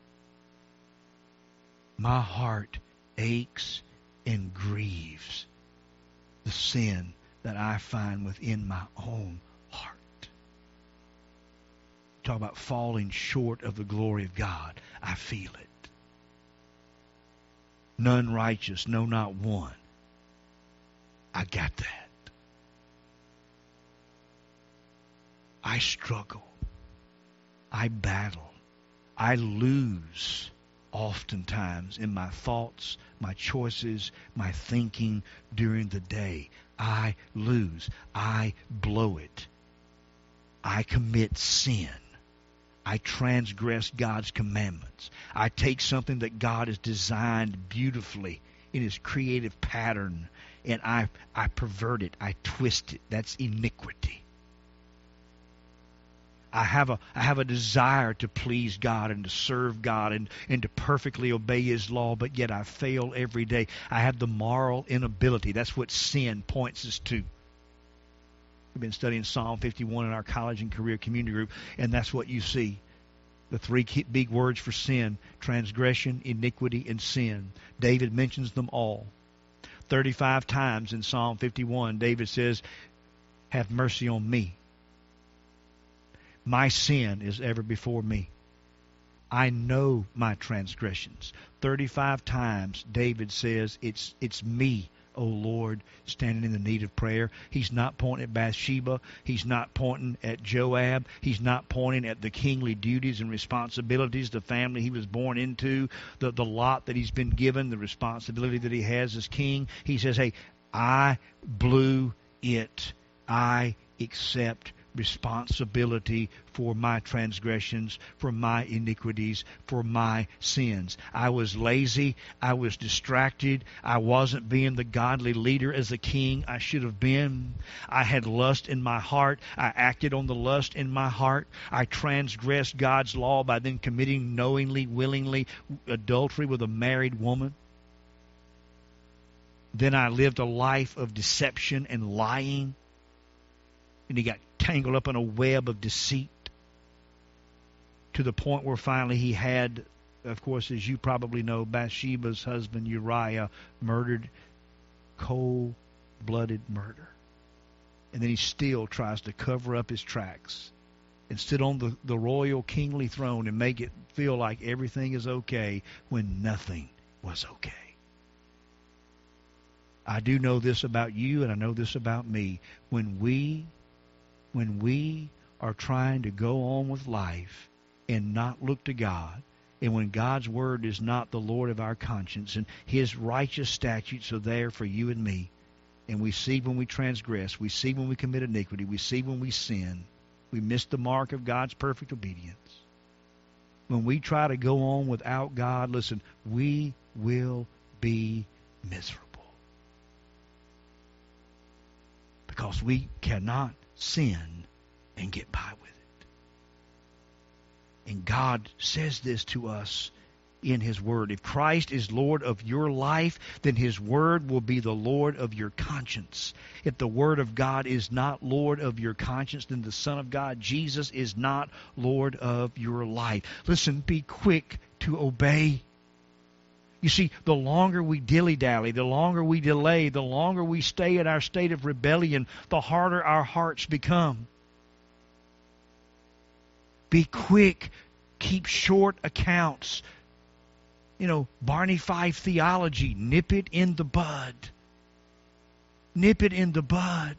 My heart aches and grieves the sin that I find within my own heart. Talk about falling short of the glory of God. I feel it. None righteous, no, not one. I got that. I struggle. I battle. I lose oftentimes in my thoughts, my choices, my thinking during the day. I lose. I blow it. I commit sin. I transgress God's commandments. I take something that God has designed beautifully in His creative pattern, and I, I pervert it. I twist it. That's iniquity. I have a I have a desire to please God and to serve God and, and to perfectly obey His law, but yet I fail every day. I have the moral inability. That's what sin points us to. We've been studying Psalm fifty-one in our college and career community group, and that's what you see. The three key, big words for sin: transgression, iniquity, and sin. David mentions them all. thirty-five times in Psalm fifty-one, David says, have mercy on me. My sin is ever before me. I know my transgressions. thirty-five times David says, it's it's me, O Lord, standing in the need of prayer. He's not pointing at Bathsheba. He's not pointing at Joab. He's not pointing at the kingly duties and responsibilities, the family he was born into, the, the lot that he's been given, the responsibility that he has as king. He says, hey, I blew it. I accept responsibility for my transgressions, for my iniquities, for my sins. I was lazy. I was distracted. I wasn't being the godly leader as a king I should have been. I had lust in my heart. I acted on the lust in my heart. I transgressed God's law by then committing knowingly, willingly adultery with a married woman. Then I lived a life of deception and lying. And he got tangled up in a web of deceit to the point where finally he had, of course, as you probably know, Bathsheba's husband Uriah murdered, cold-blooded murder. And then he still tries to cover up his tracks and sit on the, the royal kingly throne and make it feel like everything is okay when nothing was okay. I do know this about you, and I know this about me. When we When we are trying to go on with life and not look to God, and when God's Word is not the Lord of our conscience, and His righteous statutes are there for you and me, and we see when we transgress, we see when we commit iniquity, we see when we sin, we miss the mark of God's perfect obedience. When we try to go on without God, listen, we will be miserable. Because we cannot sin and get by with it. And God says this to us in His Word. If Christ is Lord of your life, then His Word will be the Lord of your conscience. If the Word of God is not Lord of your conscience, then the Son of God, Jesus, is not Lord of your life. Listen, be quick to obey. You see, the longer we dilly-dally, the longer we delay, the longer we stay in our state of rebellion, the harder our hearts become. Be quick. Keep short accounts. You know, Barney Fife theology, nip it in the bud. Nip it in the bud.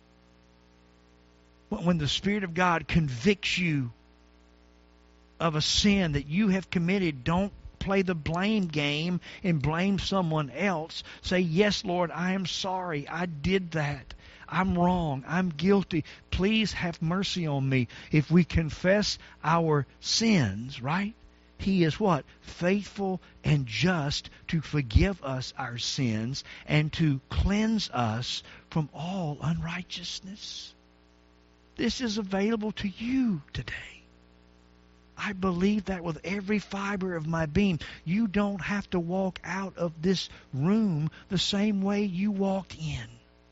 When the Spirit of God convicts you of a sin that you have committed, don't play the blame game and blame someone else. Say, yes, Lord, I am sorry. I did that. I'm wrong. I'm guilty. Please have mercy on me. If we confess our sins, right? He is what? Faithful and just to forgive us our sins and to cleanse us from all unrighteousness. This is available to you today. I believe that with every fiber of my being. You don't have to walk out of this room the same way you walked in.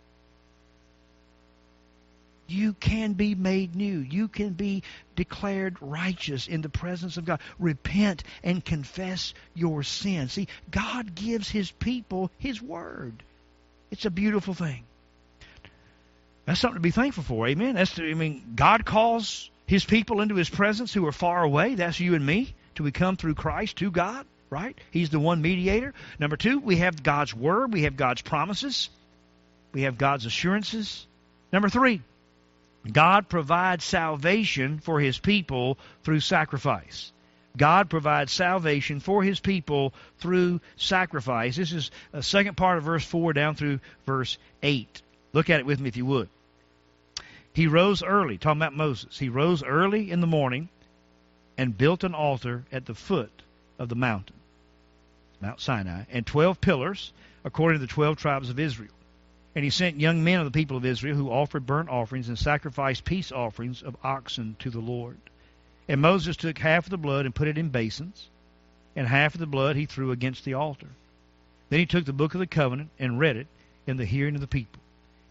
You can be made new. You can be declared righteous in the presence of God. Repent and confess your sin. See, God gives His people His Word. It's a beautiful thing. That's something to be thankful for. Amen. That's I mean, God calls His people into His presence who are far away. That's you and me. Till we come through Christ to God, right? He's the one mediator. Number two, we have God's Word. We have God's promises. We have God's assurances. Number three, God provides salvation for His people through sacrifice. God provides salvation for His people through sacrifice. This is the second part of verse four down through verse eight. Look at it with me if you would. He rose early, talking about Moses. He rose early in the morning and built an altar at the foot of the mountain, Mount Sinai, and twelve pillars according to the twelve tribes of Israel. And he sent young men of the people of Israel who offered burnt offerings and sacrificed peace offerings of oxen to the Lord. And Moses took half of the blood and put it in basins, and half of the blood he threw against the altar. Then he took the book of the covenant and read it in the hearing of the people.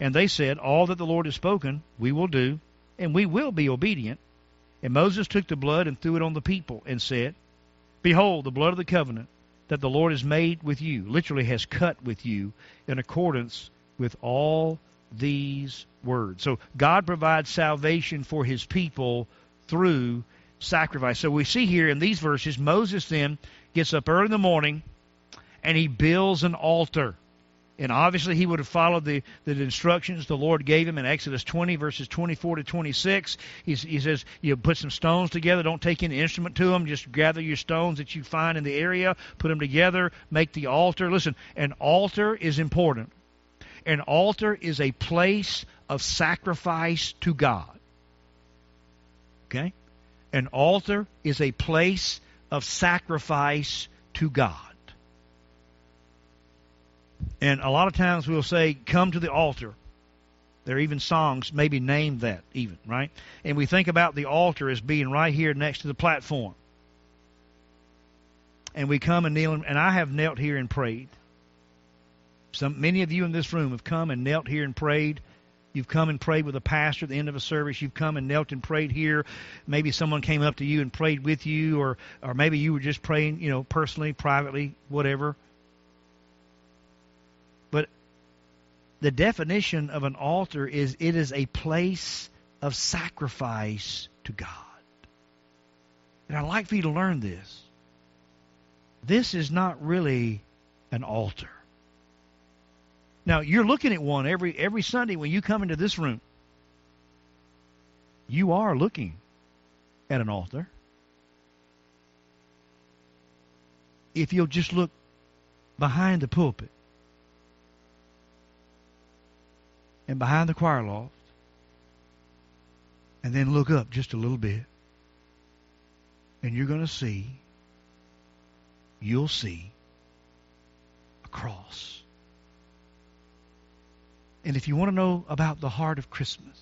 And they said, all that the Lord has spoken, we will do, and we will be obedient. And Moses took the blood and threw it on the people and said, behold, the blood of the covenant that the Lord has made with you, literally has cut with you, in accordance with all these words. So God provides salvation for his people through sacrifice. So we see here in these verses, Moses then gets up early in the morning and he builds an altar. And obviously he would have followed the, the instructions the Lord gave him in Exodus twenty, verses twenty-four to twenty-six. He's, he says, you put some stones together. Don't take any instrument to them. Just gather your stones that you find in the area, put them together, make the altar. Listen, an altar is important. An altar is a place of sacrifice to God. Okay? An altar is a place of sacrifice to God. And a lot of times we'll say, come to the altar. There are even songs maybe named that even, right? And we think about the altar as being right here next to the platform. And we come and kneel, and I have knelt here and prayed. Some, many of you in this room have come and knelt here and prayed. You've come and prayed with a pastor at the end of a service. You've come and knelt and prayed here. Maybe someone came up to you and prayed with you, or, or maybe you were just praying, you know, personally, privately, whatever. But the definition of an altar is it is a place of sacrifice to God. And I'd like for you to learn this. This is not really an altar. Now, you're looking at one every every Sunday when you come into this room. You are looking at an altar. If you'll just look behind the pulpit and behind the choir loft, and then look up just a little bit, and you're going to see, you'll see a cross. And if you want to know about the heart of Christmas,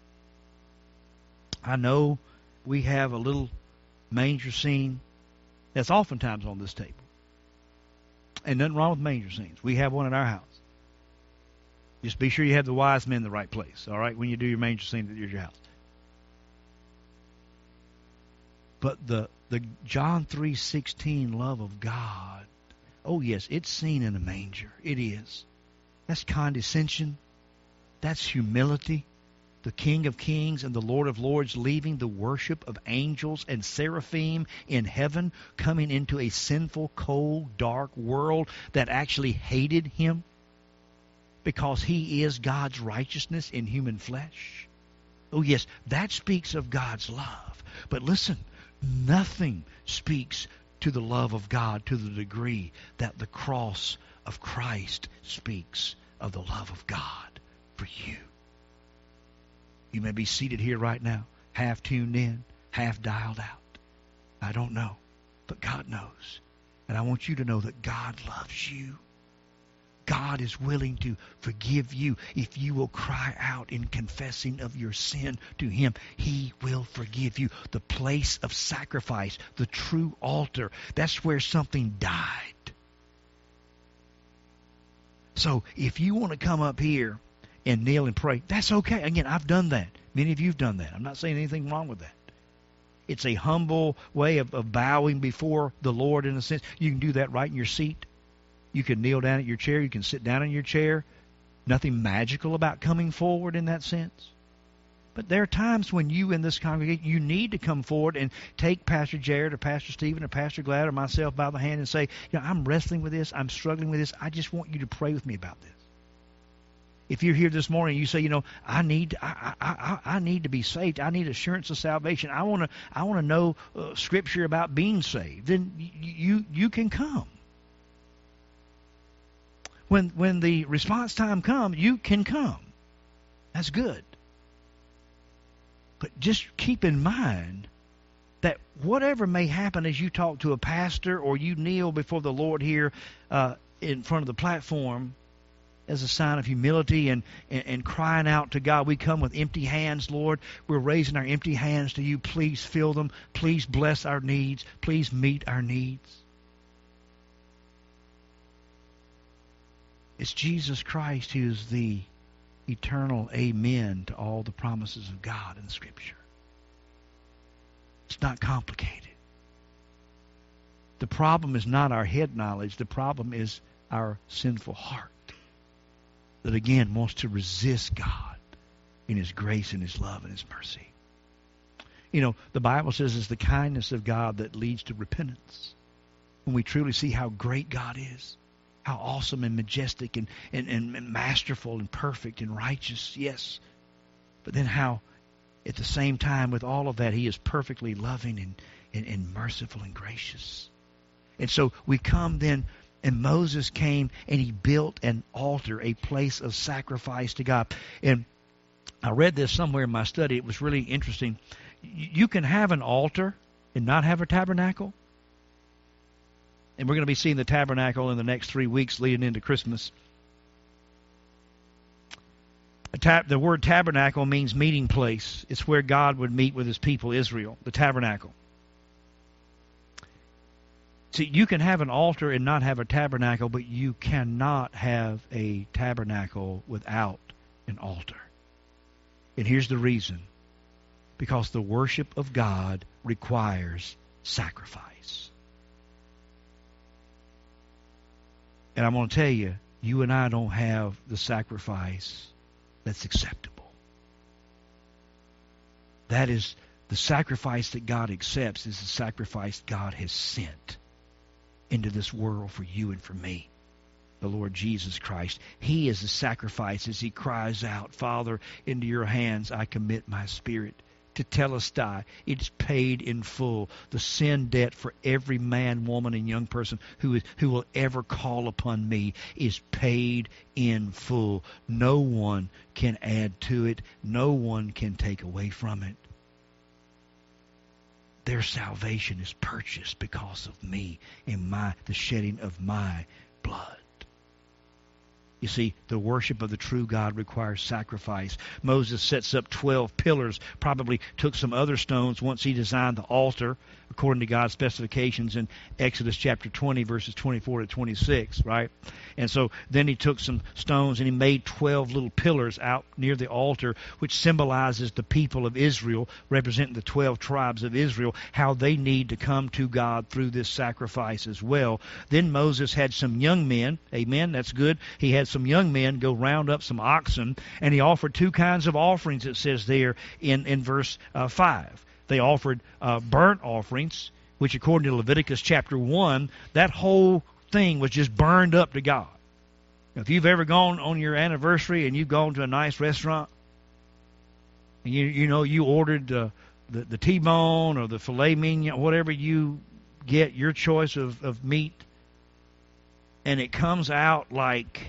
I know we have a little manger scene that's oftentimes on this table. And nothing wrong with manger scenes. We have one at our house. Just be sure you have the wise men in the right place, all right, when you do your manger scene at your house. But the the John three sixteen love of God, oh yes, it's seen in a manger. It is. That's condescension. That's humility. The King of Kings and the Lord of Lords leaving the worship of angels and seraphim in heaven, coming into a sinful, cold, dark world that actually hated him because he is God's righteousness in human flesh. Oh yes, that speaks of God's love. But listen, nothing speaks to the love of God to the degree that the cross of Christ speaks of the love of God for you. You may be seated here right now, half tuned in, half dialed out. I don't know, but God knows. And I want you to know that God loves you. God is willing to forgive you if you will cry out in confessing of your sin to him. He will forgive you. The place of sacrifice, the true altar, that's where something died. So if you want to come up here and kneel and pray, that's okay. Again, I've done that. Many of you have done that. I'm not saying anything wrong with that. It's a humble way of, of bowing before the Lord in a sense. You can do that right in your seat. You can kneel down at your chair. You can sit down in your chair. Nothing magical about coming forward in that sense. But there are times when you in this congregation, you need to come forward and take Pastor Jared or Pastor Stephen or Pastor Glad or myself by the hand and say, you know, I'm wrestling with this. I'm struggling with this. I just want you to pray with me about this. If you're here this morning, you say, you know, I need, I, I, I, I need to be saved. I need assurance of salvation. I want to, I want to know uh, Scripture about being saved. Then you, you can come. When, when the response time comes, you can come. That's good. But just keep in mind that whatever may happen as you talk to a pastor or you kneel before the Lord here uh, in front of the platform, as a sign of humility and, and, and crying out to God. We come with empty hands, Lord. We're raising our empty hands to you. Please fill them. Please bless our needs. Please meet our needs. It's Jesus Christ who is the eternal amen to all the promises of God in Scripture. It's not complicated. The problem is not our head knowledge. The problem is our sinful heart that, again, wants to resist God in His grace and His love and His mercy. You know, the Bible says it's the kindness of God that leads to repentance. When we truly see how great God is, how awesome and majestic and, and, and masterful and perfect and righteous, yes. But then how, at the same time, with all of that, He is perfectly loving and, and, and merciful and gracious. And so we come then, and Moses came and he built an altar, a place of sacrifice to God. And I read this somewhere in my study. It was really interesting. You can have an altar and not have a tabernacle. And we're going to be seeing the tabernacle in the next three weeks leading into Christmas. A tab- the word tabernacle means meeting place. It's where God would meet with His people, Israel, the tabernacle. See, you can have an altar and not have a tabernacle, but you cannot have a tabernacle without an altar. And here's the reason. Because the worship of God requires sacrifice. And I'm going to tell you, you and I don't have the sacrifice that's acceptable. That is, the sacrifice that God accepts is the sacrifice God has sent into this world for you and for me, the Lord Jesus Christ. He is the sacrifice as He cries out, Father, into your hands I commit my spirit. To Telestai, it's paid in full. The sin debt for every man, woman, and young person who is who will ever call upon me is paid in full. No one can add to it. No one can take away from it. Their salvation is purchased because of me and my the shedding of my blood. You see, the worship of the true God requires sacrifice. Moses sets up twelve pillars, probably took some other stones once he designed the altar, according to God's specifications in Exodus chapter twenty, verses twenty-four to twenty-six, right? And so then he took some stones and he made twelve little pillars out near the altar, which symbolizes the people of Israel, representing the twelve tribes of Israel, how they need to come to God through this sacrifice as well. Then Moses had some young men, amen, that's good. He had some young men go round up some oxen, and he offered two kinds of offerings, it says there in, in verse uh, five. They offered uh, burnt offerings, which according to Leviticus chapter one, that whole thing was just burned up to God. Now, if you've ever gone on your anniversary and you've gone to a nice restaurant, and you you know you ordered uh, the, the T-bone or the filet mignon, whatever you get, your choice of, of meat, and it comes out like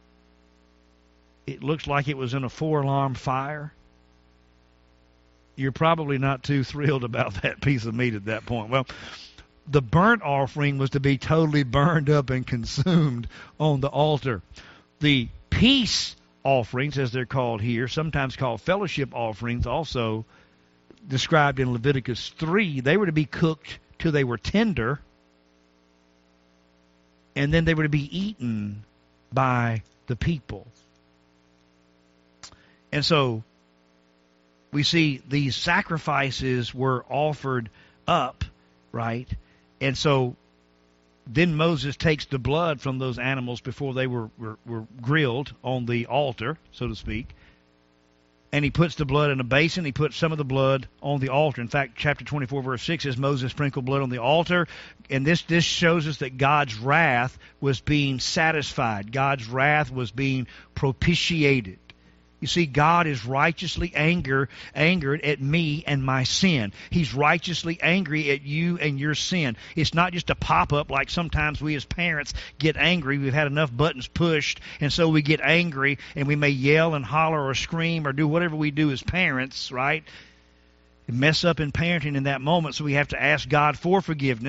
it looks like it was in a four-alarm fire, you're probably not too thrilled about that piece of meat at that point. Well, the burnt offering was to be totally burned up and consumed on the altar. The peace offerings, as they're called here, sometimes called fellowship offerings, also described in Leviticus three, they were to be cooked till they were tender, and then they were to be eaten by the people. And so we see these sacrifices were offered up, right? And so then Moses takes the blood from those animals before they were, were, were grilled on the altar, so to speak, and he puts the blood in a basin. He puts some of the blood on the altar. In fact, chapter twenty-four, verse six says Moses sprinkled blood on the altar. And this, this shows us that God's wrath was being satisfied. God's wrath was being propitiated. You see, God is righteously anger, angered at me and my sin. He's righteously angry at you and your sin. It's not just a pop-up like sometimes we as parents get angry. We've had enough buttons pushed, and so we get angry, and we may yell and holler or scream or do whatever we do as parents, right? And mess up in parenting in that moment, so we have to ask God for forgiveness.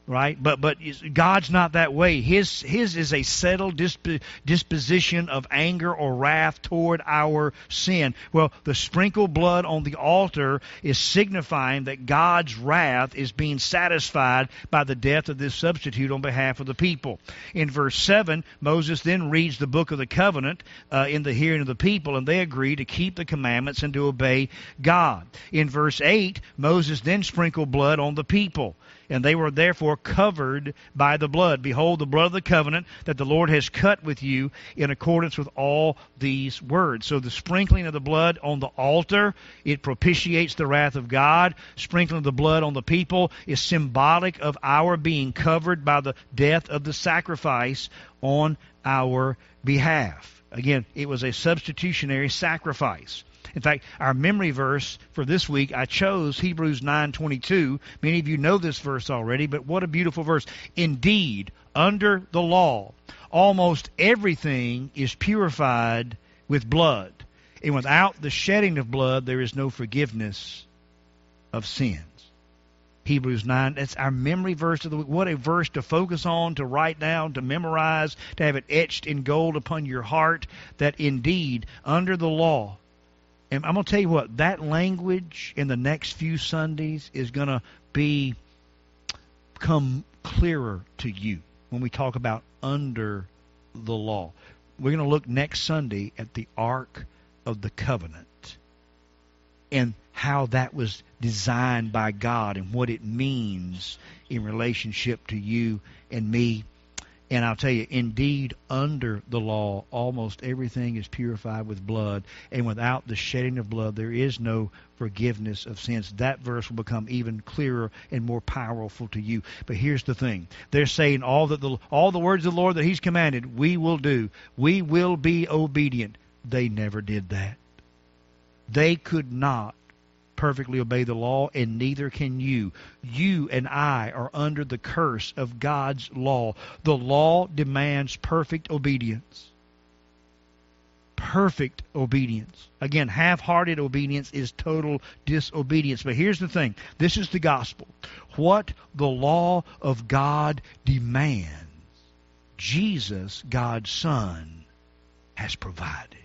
Right? But but God's not that way. His His is a settled disp- disposition of anger or wrath toward our sin. Well, the sprinkled blood on the altar is signifying that God's wrath is being satisfied by the death of this substitute on behalf of the people. In verse seven, Moses then reads the book of the covenant uh, in the hearing of the people, and they agree to keep the commandments and to obey God. In verse eight, Moses then sprinkled blood on the people, and they were therefore covered by the blood. Behold, the blood of the covenant that the Lord has cut with you in accordance with all these words. So the sprinkling of the blood on the altar, it propitiates the wrath of God. Sprinkling of the blood on the people is symbolic of our being covered by the death of the sacrifice on our behalf. Again, it was a substitutionary sacrifice. In fact, our memory verse for this week, I chose Hebrews nine twenty-two. Many of you know this verse already, but what a beautiful verse. Indeed, under the law, almost everything is purified with blood. And without the shedding of blood, there is no forgiveness of sins. Hebrews nine, that's our memory verse of the week. What a verse to focus on, to write down, to memorize, to have it etched in gold upon your heart, that indeed, under the law, and I'm going to tell you what, that language in the next few Sundays is going to be become clearer to you when we talk about under the law. We're going to look next Sunday at the Ark of the Covenant and how that was designed by God and what it means in relationship to you and me. And I'll tell you, indeed, under the law, almost everything is purified with blood. And without the shedding of blood, there is no forgiveness of sins. That verse will become even clearer and more powerful to you. But here's the thing. They're saying all that the all the words of the Lord that He's commanded, we will do. We will be obedient. They never did that. They could not perfectly obey the law, and neither can you. You and I are under the curse of God's law. The law demands perfect obedience. Perfect obedience. Again, half-hearted obedience is total disobedience. But here's the thing. This is the gospel. What the law of God demands, Jesus, God's Son, has provided.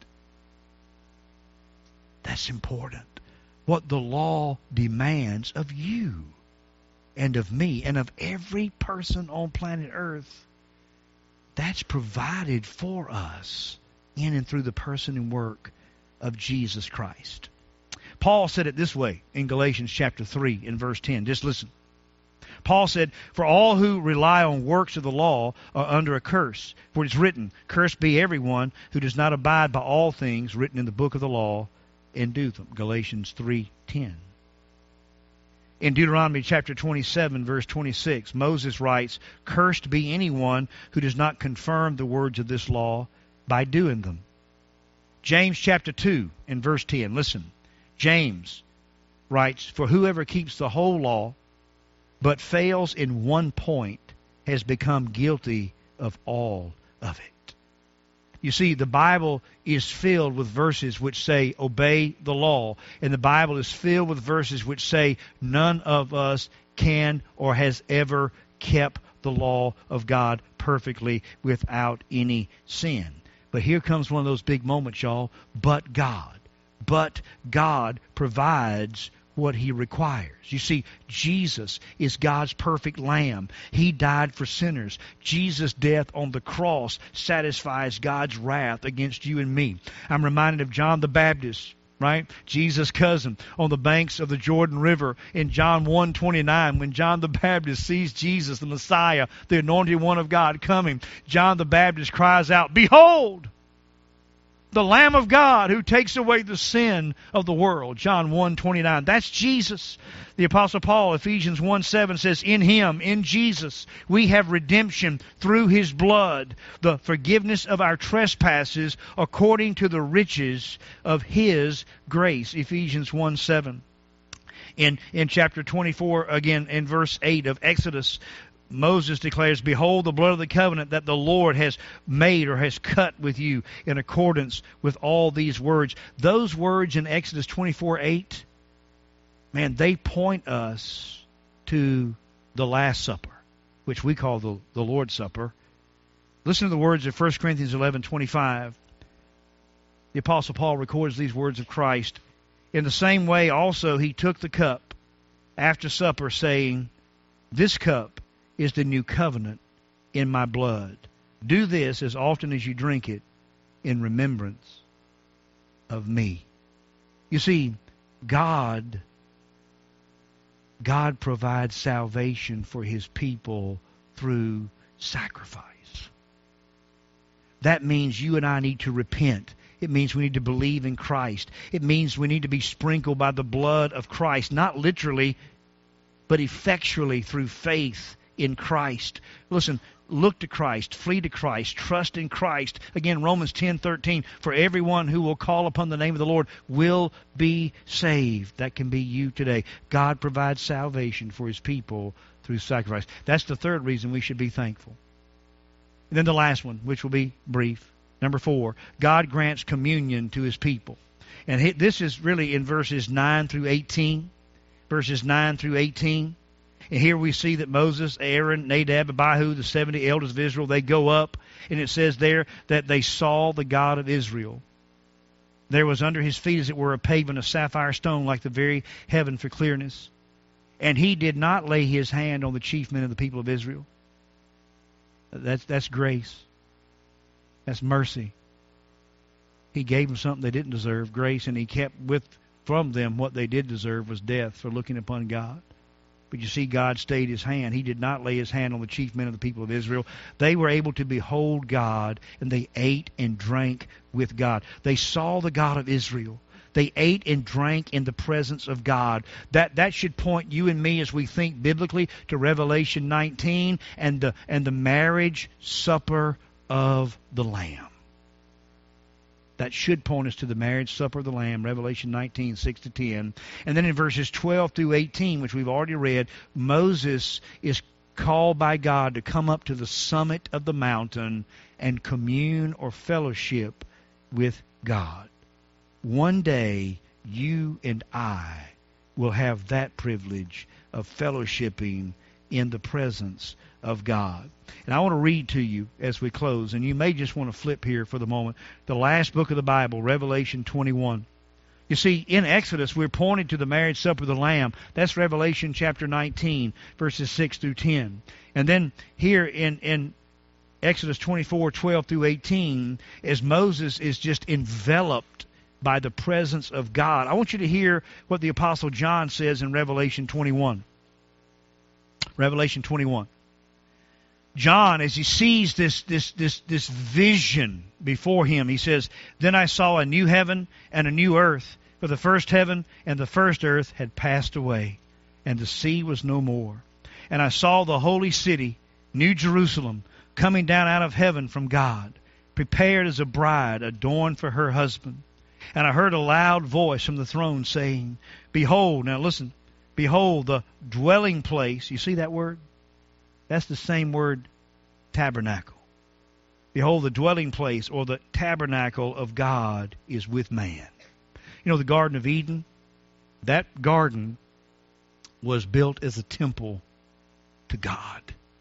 That's important. What the law demands of you and of me and of every person on planet Earth, that's provided for us in and through the person and work of Jesus Christ. Paul said it this way in Galatians chapter three in verse ten. Just listen. Paul said, for all who rely on works of the law are under a curse. For it is written, cursed be everyone who does not abide by all things written in the book of the law and do them. Galatians three ten. In Deuteronomy chapter twenty-seven, verse twenty-six, Moses writes, cursed be anyone who does not confirm the words of this law by doing them. James chapter two and verse ten, listen. James writes, for whoever keeps the whole law but fails in one point has become guilty of all of it. You see, the Bible is filled with verses which say, obey the law. And the Bible is filled with verses which say, none of us can or has ever kept the law of God perfectly without any sin. But here comes one of those big moments, y'all. But God. But God provides what He requires. You see, Jesus is God's perfect lamb. He died for sinners. Jesus' death on the cross satisfies God's wrath against you and me. I'm reminded of John the Baptist, right? Jesus' cousin on the banks of the Jordan River in John one twenty-nine. When John the Baptist sees Jesus, the Messiah, the anointed one of God coming, John the Baptist cries out, behold, the Lamb of God who takes away the sin of the world. John one twenty-nine. That's Jesus. The Apostle Paul, Ephesians one seven says, in Him, in Jesus, we have redemption through His blood, the forgiveness of our trespasses according to the riches of His grace. Ephesians one seven. In, in chapter twenty-four, again in verse eight of Exodus, Moses declares, behold the blood of the covenant that the Lord has made or has cut with you in accordance with all these words. Those words in Exodus twenty-four eight, man, they point us to the Last Supper, which we call the, the Lord's Supper. Listen to the words of First Corinthians eleven twenty-five. The Apostle Paul records these words of Christ. In the same way also he took the cup after supper, saying, "This cup is the new covenant in my blood. Do this as often as you drink it in remembrance of me." You see, God, God provides salvation for His people through sacrifice. That means you and I need to repent. It means we need to believe in Christ. It means we need to be sprinkled by the blood of Christ, not literally, but effectually through faith in Christ. Listen, look to Christ, flee to Christ, trust in Christ. Again, Romans ten thirteen, for everyone who will call upon the name of the Lord will be saved. That can be you today. God provides salvation for His people through sacrifice. That's the third reason we should be thankful. And then the last one, which will be brief. Number four, God grants communion to His people. And this is really in verses nine through eighteen. Verses nine through eighteen. And here we see that Moses, Aaron, Nadab, Abihu, the seventy elders of Israel, they go up. And it says there that they saw the God of Israel. There was under His feet, as it were, a pavement of sapphire stone, like the very heaven for clearness. And He did not lay His hand on the chief men of the people of Israel. That's, that's grace. That's mercy. He gave them something they didn't deserve, grace, and He kept with from them what they did deserve was death for looking upon God. But you see, God stayed His hand. He did not lay His hand on the chief men of the people of Israel. They were able to behold God, and they ate and drank with God. They saw the God of Israel. They ate and drank in the presence of God. That that should point you and me, as we think biblically, to Revelation nineteen and the and the marriage supper of the Lamb. That should point us to the marriage supper of the Lamb, Revelation nineteen, six to ten. And then in verses twelve through eighteen, which we've already read, Moses is called by God to come up to the summit of the mountain and commune or fellowship with God. One day, you and I will have that privilege of fellowshipping in the presence of God. And I want to read to you as we close, and you may just want to flip here for the moment, the last book of the Bible, Revelation twenty-one. You see, in Exodus, we're pointed to the marriage supper of the Lamb. That's Revelation chapter nineteen, verses six through ten. And then here in, in Exodus twenty-four, twelve through eighteen, as Moses is just enveloped by the presence of God. I want you to hear what the Apostle John says in Revelation twenty-one. Revelation twenty-one. John, as he sees this, this, this, this vision before him, he says, "Then I saw a new heaven and a new earth, for the first heaven and the first earth had passed away, and the sea was no more. And I saw the holy city, New Jerusalem, coming down out of heaven from God, prepared as a bride adorned for her husband. And I heard a loud voice from the throne saying, Behold," now listen, "behold, the dwelling place," you see that word? That's the same word, tabernacle. "Behold, the dwelling place," or the tabernacle of God, "is with man." You know, the Garden of Eden, that garden was built as a temple to God.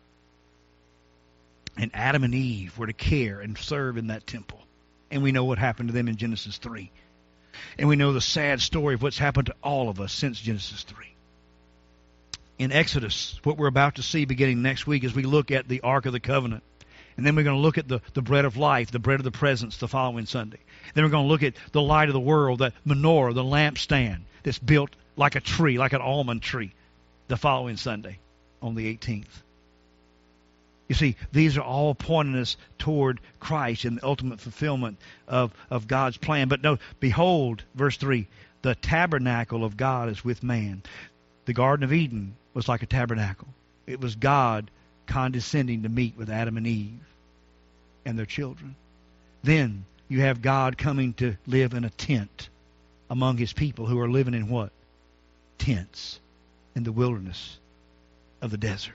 And Adam and Eve were to care and serve in that temple. And we know what happened to them in Genesis three. And we know the sad story of what's happened to all of us since Genesis three. In Exodus, what we're about to see beginning next week as we look at the Ark of the Covenant. And then we're going to look at the, the bread of life, the bread of the presence, the following Sunday. Then we're going to look at the light of the world, the menorah, the lampstand that's built like a tree, like an almond tree, the following Sunday on the eighteenth. You see, these are all pointing us toward Christ and the ultimate fulfillment of, of God's plan. But no, behold, verse three, the tabernacle of God is with man. The Garden of Eden was like a tabernacle. It was God condescending to meet with Adam and Eve and their children. Then you have God coming to live in a tent among His people who are living in what? Tents in the wilderness of the desert.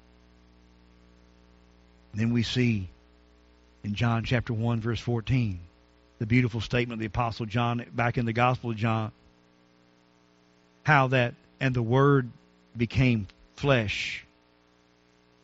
And then we see in John chapter one, verse fourteen, the beautiful statement of the Apostle John back in the Gospel of John, how that, and the Word became flesh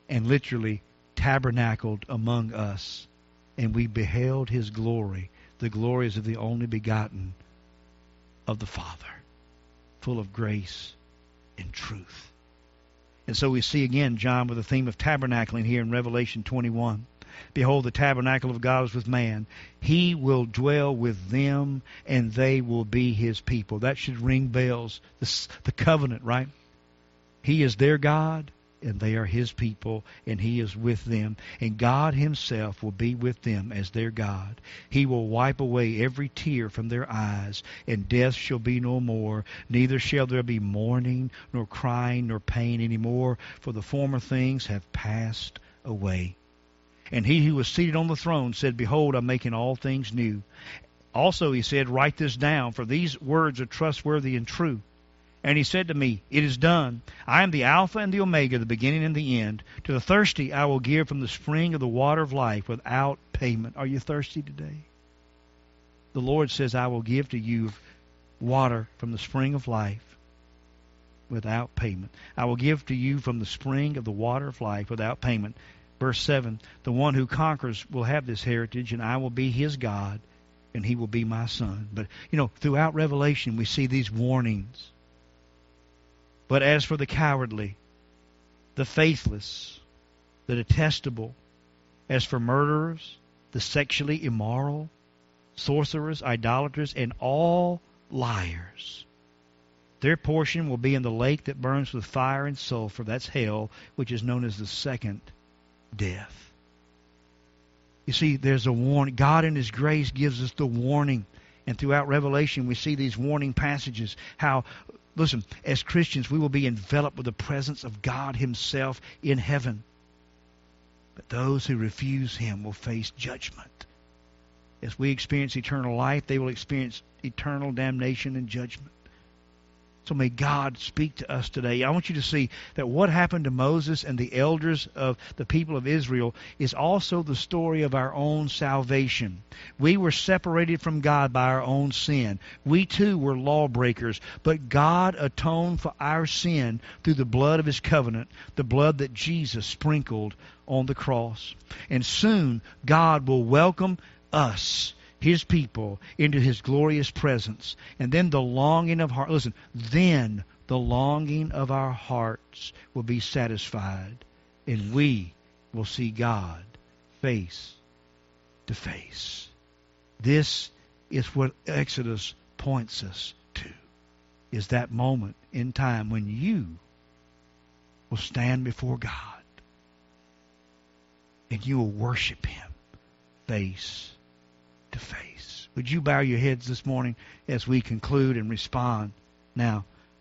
and literally tabernacled among us, and we beheld his glory. The glory is of the only begotten of the Father, full of grace and truth. And so we see again, John, with the theme of tabernacling here in Revelation twenty-one. Behold, the tabernacle of God is with man. He will dwell with them, and they will be his people. That should ring bells. The, the covenant, right? He is their God, and they are his people, and he is with them. And God himself will be with them as their God. He will wipe away every tear from their eyes, and death shall be no more. Neither shall there be mourning, nor crying, nor pain any more, for the former things have passed away. And he who was seated on the throne said, Behold, I'm making all things new. Also he said, Write this down, for these words are trustworthy and true. And he said to me, It is done. I am the Alpha and the Omega, the beginning and the end. To the thirsty I will give from the spring of the water of life without payment. Are you thirsty today? The Lord says, I will give to you water from the spring of life without payment. I will give to you from the spring of the water of life without payment. Verse seven, the one who conquers will have this heritage, and I will be his God, and he will be my son. But, you know, throughout Revelation we see these warnings. But as for the cowardly, the faithless, the detestable, as for murderers, the sexually immoral, sorcerers, idolaters, and all liars, their portion will be in the lake that burns with fire and sulfur. That's hell, which is known as the second death. You see, there's a warning. God in his grace gives us the warning. And throughout Revelation we see these warning passages. How, listen, as Christians we will be enveloped with the presence of God himself in heaven. But those who refuse him will face judgment. As we experience eternal life, they will experience eternal damnation and judgment. So may God speak to us today. I want you to see that what happened to Moses and the elders of the people of Israel is also the story of our own salvation. We were separated from God by our own sin. We too were lawbreakers, but God atoned for our sin through the blood of his covenant, the blood that Jesus sprinkled on the cross. And soon God will welcome us, his people, into his glorious presence. And then the longing of heart, listen, then the longing of our hearts will be satisfied, and we will see God face to face. This is what Exodus points us to, is that moment in time when you will stand before God and you will worship him face to face. Would you bow your heads this morning as we conclude and respond now